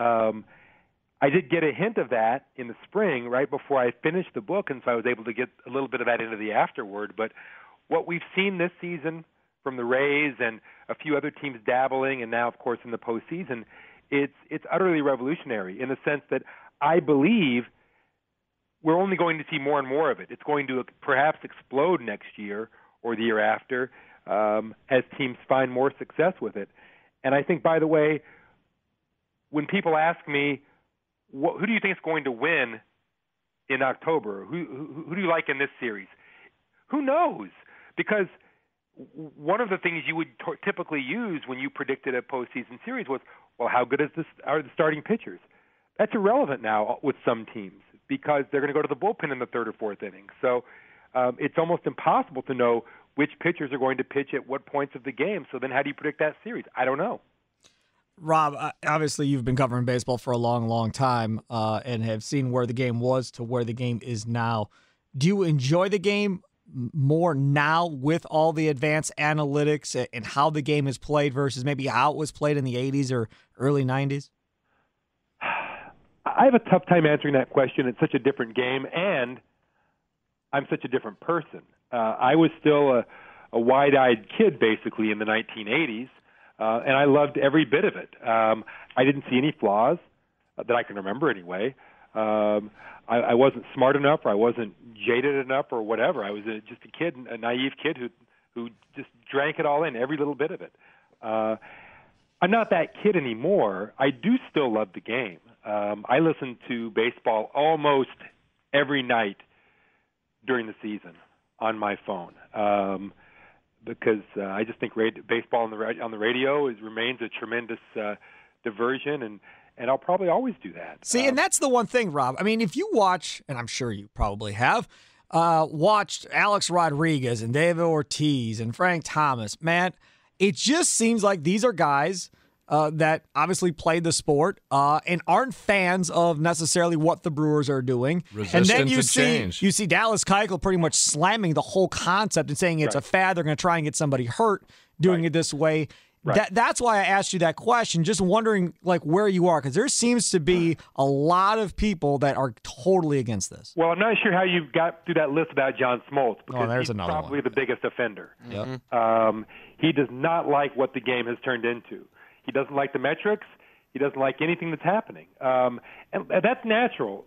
M: I did get a hint of that in the spring, right before I finished the book, and so I was able to get a little bit of that into the afterword. But what we've seen this season from the Rays and a few other teams dabbling, and now, of course, in the postseason, it's utterly revolutionary in the sense that I believe we're only going to see more and more of it. It's going to perhaps explode next year or the year after as teams find more success with it. And I think, by the way, when people ask me, who do you think is going to win in October? Who do you like in this series? Who knows? Because one of the things you would typically use when you predicted a postseason series was, well, how good are the starting pitchers? That's irrelevant now with some teams because they're going to go to the bullpen in the third or fourth inning. So it's almost impossible to know which pitchers are going to pitch at what points of the game. So then how do you predict that series? I don't know.
G: Rob, obviously you've been covering baseball for a long, long time and have seen where the game was to where the game is now. Do you enjoy the game more now with all the advanced analytics and how the game is played versus maybe how it was played in the 80s or early 90s?
M: I have a tough time answering that question. It's such a different game, and I'm such a different person. I was still a wide-eyed kid, basically, in the 1980s, and I loved every bit of it. I didn't see any flaws that I can remember anyway. I wasn't smart enough, or I wasn't jaded enough, or whatever. I was just a kid, a naive kid who just drank it all in, every little bit of it. I'm not that kid anymore. I do still love the game. I listen to baseball almost every night during the season on my phone because I just think baseball on the radio remains a tremendous diversion, and I'll probably always do that.
G: See, and that's the one thing, Rob. I mean, if you watch, and I'm sure you probably have, watched Alex Rodriguez and David Ortiz and Frank Thomas, man, it just seems like these are guys that obviously play the sport and aren't fans of necessarily what the Brewers are doing.
D: Resistant
G: and then
D: to change.
G: You see Dallas Keuchel pretty much slamming the whole concept and saying it's a fad. They're going to try and get somebody hurt doing it this way. Right. That's why I asked you that question, just wondering like where you are, because there seems to be a lot of people that are totally against this.
M: Well, I'm not sure how you got through that list about John Smoltz, because
G: there's
M: he's
G: another
M: probably the biggest offender.
G: Yep.
M: He does not like what the game has turned into. He doesn't like the metrics. He doesn't like anything that's happening. And that's natural.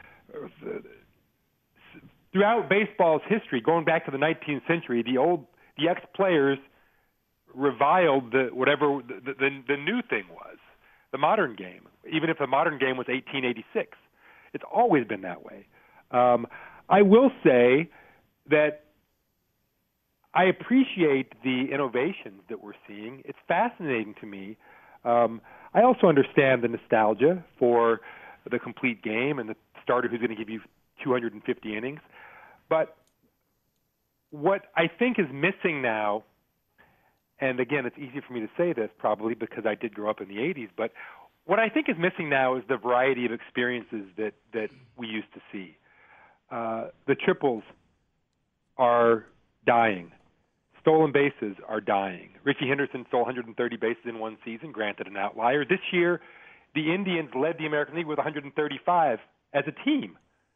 M: Throughout baseball's history, going back to the 19th century, the ex-players reviled the new thing was, the modern game, even if the modern game was 1886. It's always been that way. I will say that I appreciate the innovations that we're seeing. It's fascinating to me. I also understand the nostalgia for the complete game and the starter who's going to give you 250 innings. But what I think is missing now, and again, it's easy for me to say this probably because I did grow up in the 80s, but what I think is missing now is the variety of experiences that we used to see. The triples are dying. Stolen bases are dying. Richie Henderson stole 130 bases in one season, granted an outlier. This year, the Indians led the American League with 135 as a team.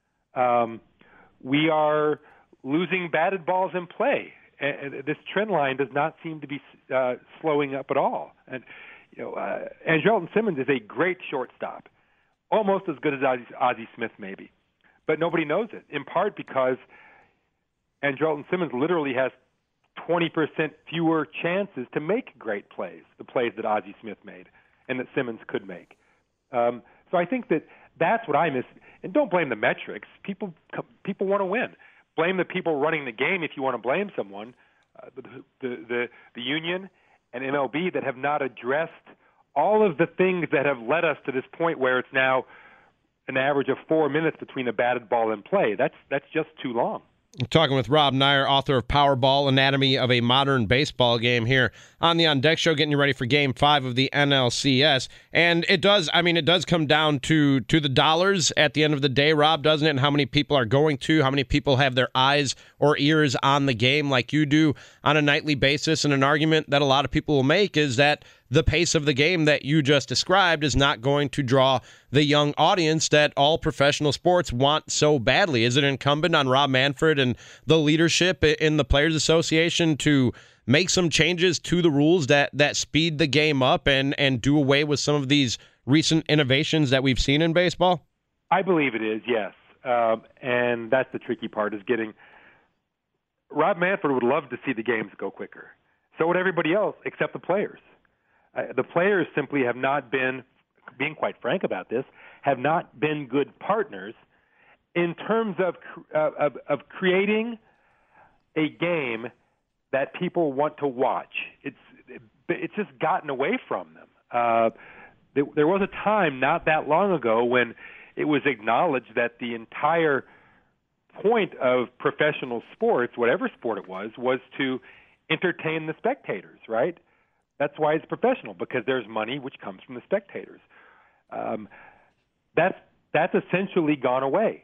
M: We are losing batted balls in play. And this trend line does not seem to be slowing up at all. And Andrelton Simmons is a great shortstop, almost as good as Ozzie Smith maybe, but nobody knows it. In part because Andrelton Simmons literally has 20% fewer chances to make great plays, the plays that Ozzie Smith made and that Simmons could make. So I think that's what I miss. And don't blame the metrics. People want to win. Blame the people running the game if you want to blame someone. The union and MLB that have not addressed all of the things that have led us to this point where it's now an average of 4 minutes between a batted ball and play. That's just too long.
F: I'm talking with Rob Neyer, author of Powerball, Anatomy of a Modern Baseball Game, here on the On Deck Show, getting you ready for Game 5 of the NLCS. And it does come down to the dollars at the end of the day, Rob, doesn't it? And how many people are going to, how many people have their eyes or ears on the game like you do on a nightly basis. And an argument that a lot of people will make is that the pace of the game that you just described is not going to draw the young audience that all professional sports want so badly. Is it incumbent on Rob Manfred and the leadership in the Players Association to make some changes to the rules that speed the game up and do away with some of these recent innovations that we've seen in baseball?
M: I believe it is, yes. And that's the tricky part, is getting – Rob Manfred would love to see the games go quicker. So would everybody else except the players. The players simply have not been, being quite frank about this, have not been good partners in terms of creating a game that people want to watch. It's just gotten away from them. There was a time not that long ago when it was acknowledged that the entire point of professional sports, whatever sport it was to entertain the spectators, right? That's why it's professional, because there's money which comes from the spectators. That's essentially gone away.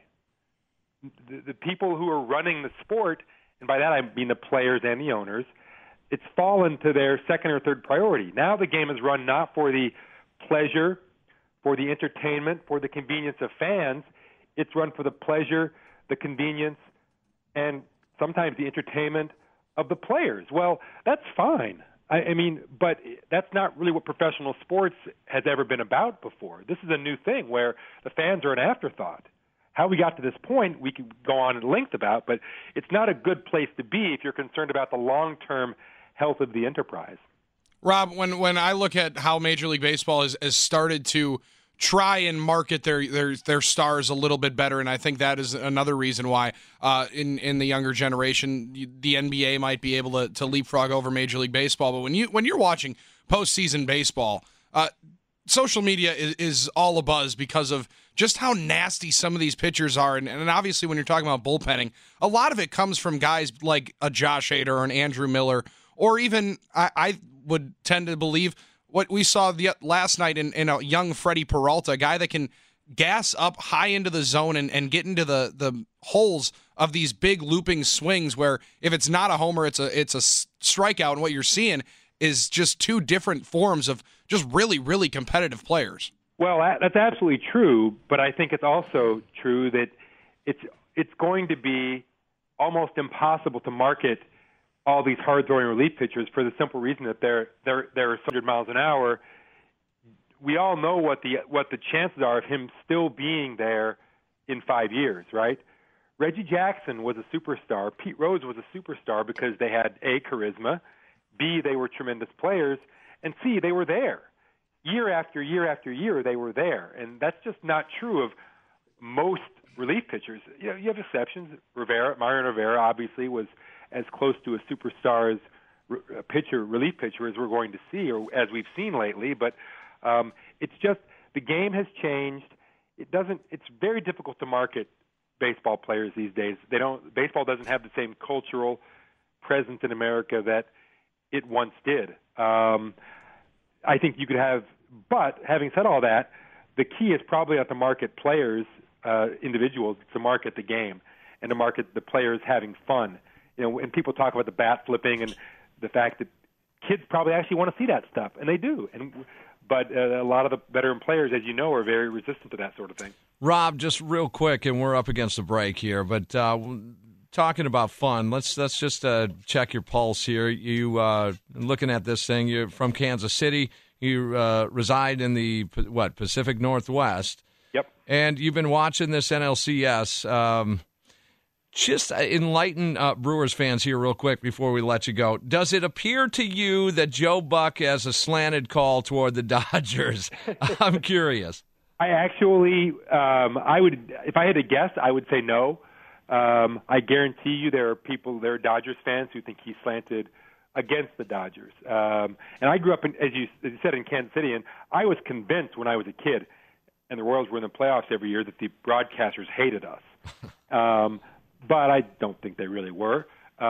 M: The people who are running the sport, and by that I mean the players and the owners, it's fallen to their second or third priority. Now the game is run not for the pleasure, for the entertainment, for the convenience of fans. It's run for the pleasure, the convenience, and sometimes the entertainment of the players. Well, that's fine. I mean, but that's not really what professional sports has ever been about before. This is a new thing where the fans are an afterthought. How we got to this point, we could go on at length about, but it's not a good place to be if you're concerned about the long-term health of the enterprise.
E: Rob, when I look at how Major League Baseball has started to try and market their stars a little bit better, and I think that is another reason why in the younger generation the NBA might be able to leapfrog over Major League Baseball. But when you're watching postseason baseball, social media is all abuzz because of just how nasty some of these pitchers are, and obviously when you're talking about bullpenning, a lot of it comes from guys like a Josh Hader or an Andrew Miller, or even I would tend to believe what we saw last night in a young Freddie Peralta, a guy that can gas up high into the zone and get into the holes of these big looping swings where if it's not a homer, it's a strikeout, and what you're seeing is just two different forms of just really, really competitive players.
M: Well, that's absolutely true, but I think it's also true that it's going to be almost impossible to market all these hard-throwing relief pitchers for the simple reason that they're 100 miles an hour. We all know what the chances are of him still being there in 5 years, right? Reggie Jackson was a superstar. Pete Rose was a superstar because they had A, charisma, B, they were tremendous players, and C, they were there. Year after year after year, they were there. And that's just not true of most relief pitchers. You have exceptions. Mariano Rivera obviously was as close to a superstar's relief pitcher as we're going to see, or as we've seen lately. But it's just the game has changed. It's very difficult to market baseball players these days. Baseball doesn't have the same cultural presence in America that it once did. I think you could have, but having said all that, the key is probably not to market players, individuals, to market the game and to market the players having fun. And people talk about the bat flipping and the fact that kids probably actually want to see that stuff, and they do. But a lot of the veteran players, as you know, are very resistant to that sort of thing.
D: Rob, just real quick, and we're up against the break here, but talking about fun, let's just check your pulse here. You looking at this thing, you're from Kansas City. You reside in the Pacific Northwest.
M: Yep.
D: And you've been watching this NLCS. Just enlighten Brewers fans here real quick before we let you go. Does it appear to you that Joe Buck has a slanted call toward the Dodgers? I'm curious.
M: I actually, I would, if I had to guess, I would say no. I guarantee you there are Dodgers fans who think he's slanted against the Dodgers. And I grew up, as you said, in Kansas City, and I was convinced when I was a kid and the Royals were in the playoffs every year that the broadcasters hated us. But I don't think they really were.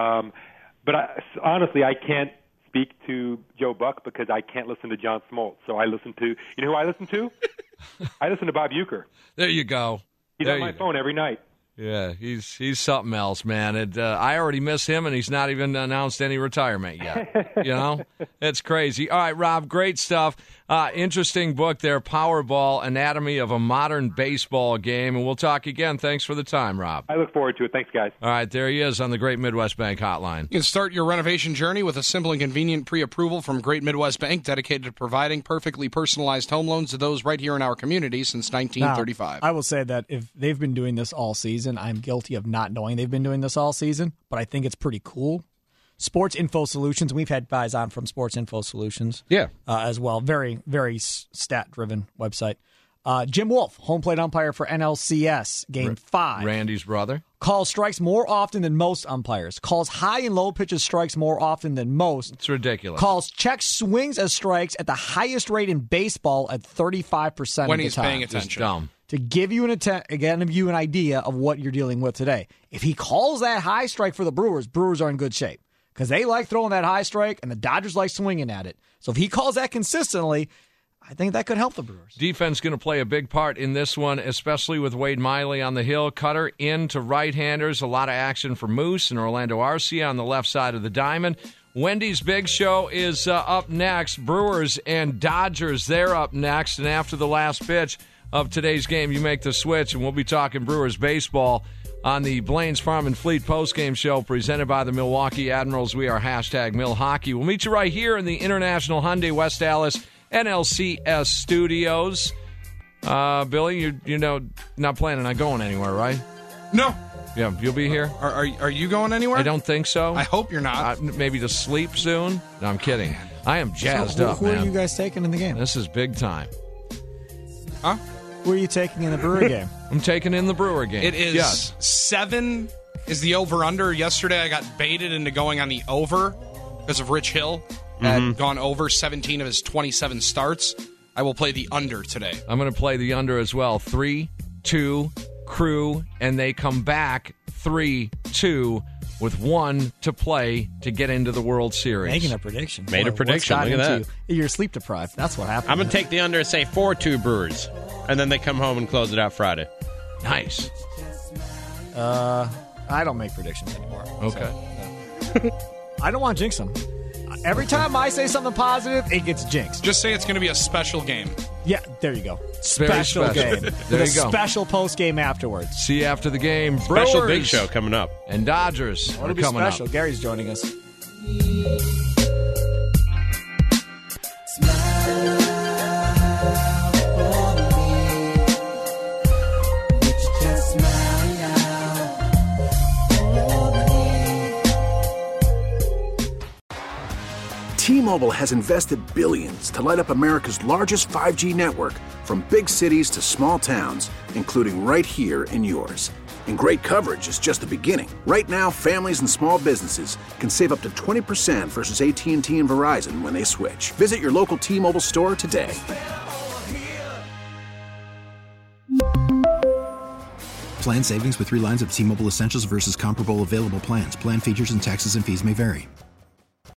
M: But honestly, I can't speak to Joe Buck because I can't listen to John Smoltz. So I listen to, you know who I listen to? I listen to Bob Uecker.
D: There you go.
M: He's on my phone every night.
D: Yeah, he's something else, man. I already miss him, and he's not even announced any retirement yet. You know? It's crazy. All right, Rob, great stuff. Interesting book there, Powerball, Anatomy of a Modern Baseball Game. And we'll talk again. Thanks for the time, Rob.
M: I look forward to it. Thanks, guys.
D: All right, there he is on the Great Midwest Bank Hotline.
E: You can start your renovation journey with a simple and convenient pre-approval from Great Midwest Bank, dedicated to providing perfectly personalized home loans to those right here in our community since 1935.
G: Now, I will say that if they've been doing this all season, I'm guilty of not knowing they've been doing this all season, but I think it's pretty cool. Sports Info Solutions, we've had guys on from Sports Info Solutions as well. Very, very stat-driven website. Jim Wolf, home plate umpire for NLCS, Game 5.
D: Randy's brother.
G: Calls strikes more often than most umpires. Calls high and low pitches strikes more often than most.
D: It's ridiculous.
G: Calls check swings as strikes at the highest rate in baseball at 35%
E: when
G: of the
E: he's
G: time.
E: paying attention.
D: Just dumb.
G: To give you an idea of what you're dealing with today. If he calls that high strike for the Brewers are in good shape because they like throwing that high strike and the Dodgers like swinging at it. So if he calls that consistently, I think that could help the Brewers.
D: Defense going to play a big part in this one, especially with Wade Miley on the hill. Cutter into right-handers. A lot of action for Moose and Orlando Arcia on the left side of the diamond. Wendy's Big Show is up next. Brewers and Dodgers, they're up next. And after the last pitch of today's game, you make the switch, and we'll be talking Brewers baseball on the Blaine's Farm and Fleet postgame show presented by the Milwaukee Admirals. We are #MilHockey. We'll meet you right here in the International Hyundai West Dallas NLCS studios. Billy, you're not planning on going anywhere, right?
E: No.
D: Yeah, you'll be here?
E: Are you going anywhere?
D: I don't think so.
E: I hope you're not.
D: Maybe to sleep soon? No, I'm kidding. I am jazzed up,
G: who
D: man.
G: Who are you guys taking in the game?
D: This is big time.
E: Huh?
G: Who are you taking in the Brewer game?
D: I'm taking in the Brewer game.
E: It is 7 is the over-under. Yesterday I got baited into going on the over because of Rich Hill. Had gone over 17 of his 27 starts. I will play the under today.
D: I'm going to play the under as well. 3-2 Crew, and they come back 3-2 with 1 to play to get into the World Series.
G: Making a prediction.
F: Made a prediction. Look at that.
G: You're sleep deprived. That's what happened.
F: I'm going to take the under and say 4-2 Brewers. And then they come home and close it out Friday.
D: Nice.
G: I don't make predictions anymore.
D: Okay.
G: I don't want to jinx them. Every time I say something positive, it gets jinxed.
E: Just say it's going to be a special game.
G: Yeah, there you go.
D: Very
G: Special game.
D: There
G: With
D: you
G: a
D: go.
G: special post game afterwards.
D: See you after the game.
F: Special
D: Brewers
F: Big Show coming up.
D: and Dodgers
G: It'll
D: are
G: be
D: coming
G: special.
D: up.
G: Gary's joining us.
N: T-Mobile has invested billions to light up America's largest 5G network, from big cities to small towns, including right here in yours. And great coverage is just the beginning. Right now, families and small businesses can save up to 20% versus AT&T and Verizon when they switch. Visit your local T-Mobile store today.
O: Plan savings with 3 lines of T-Mobile Essentials versus comparable available plans. Plan features and taxes and fees may vary.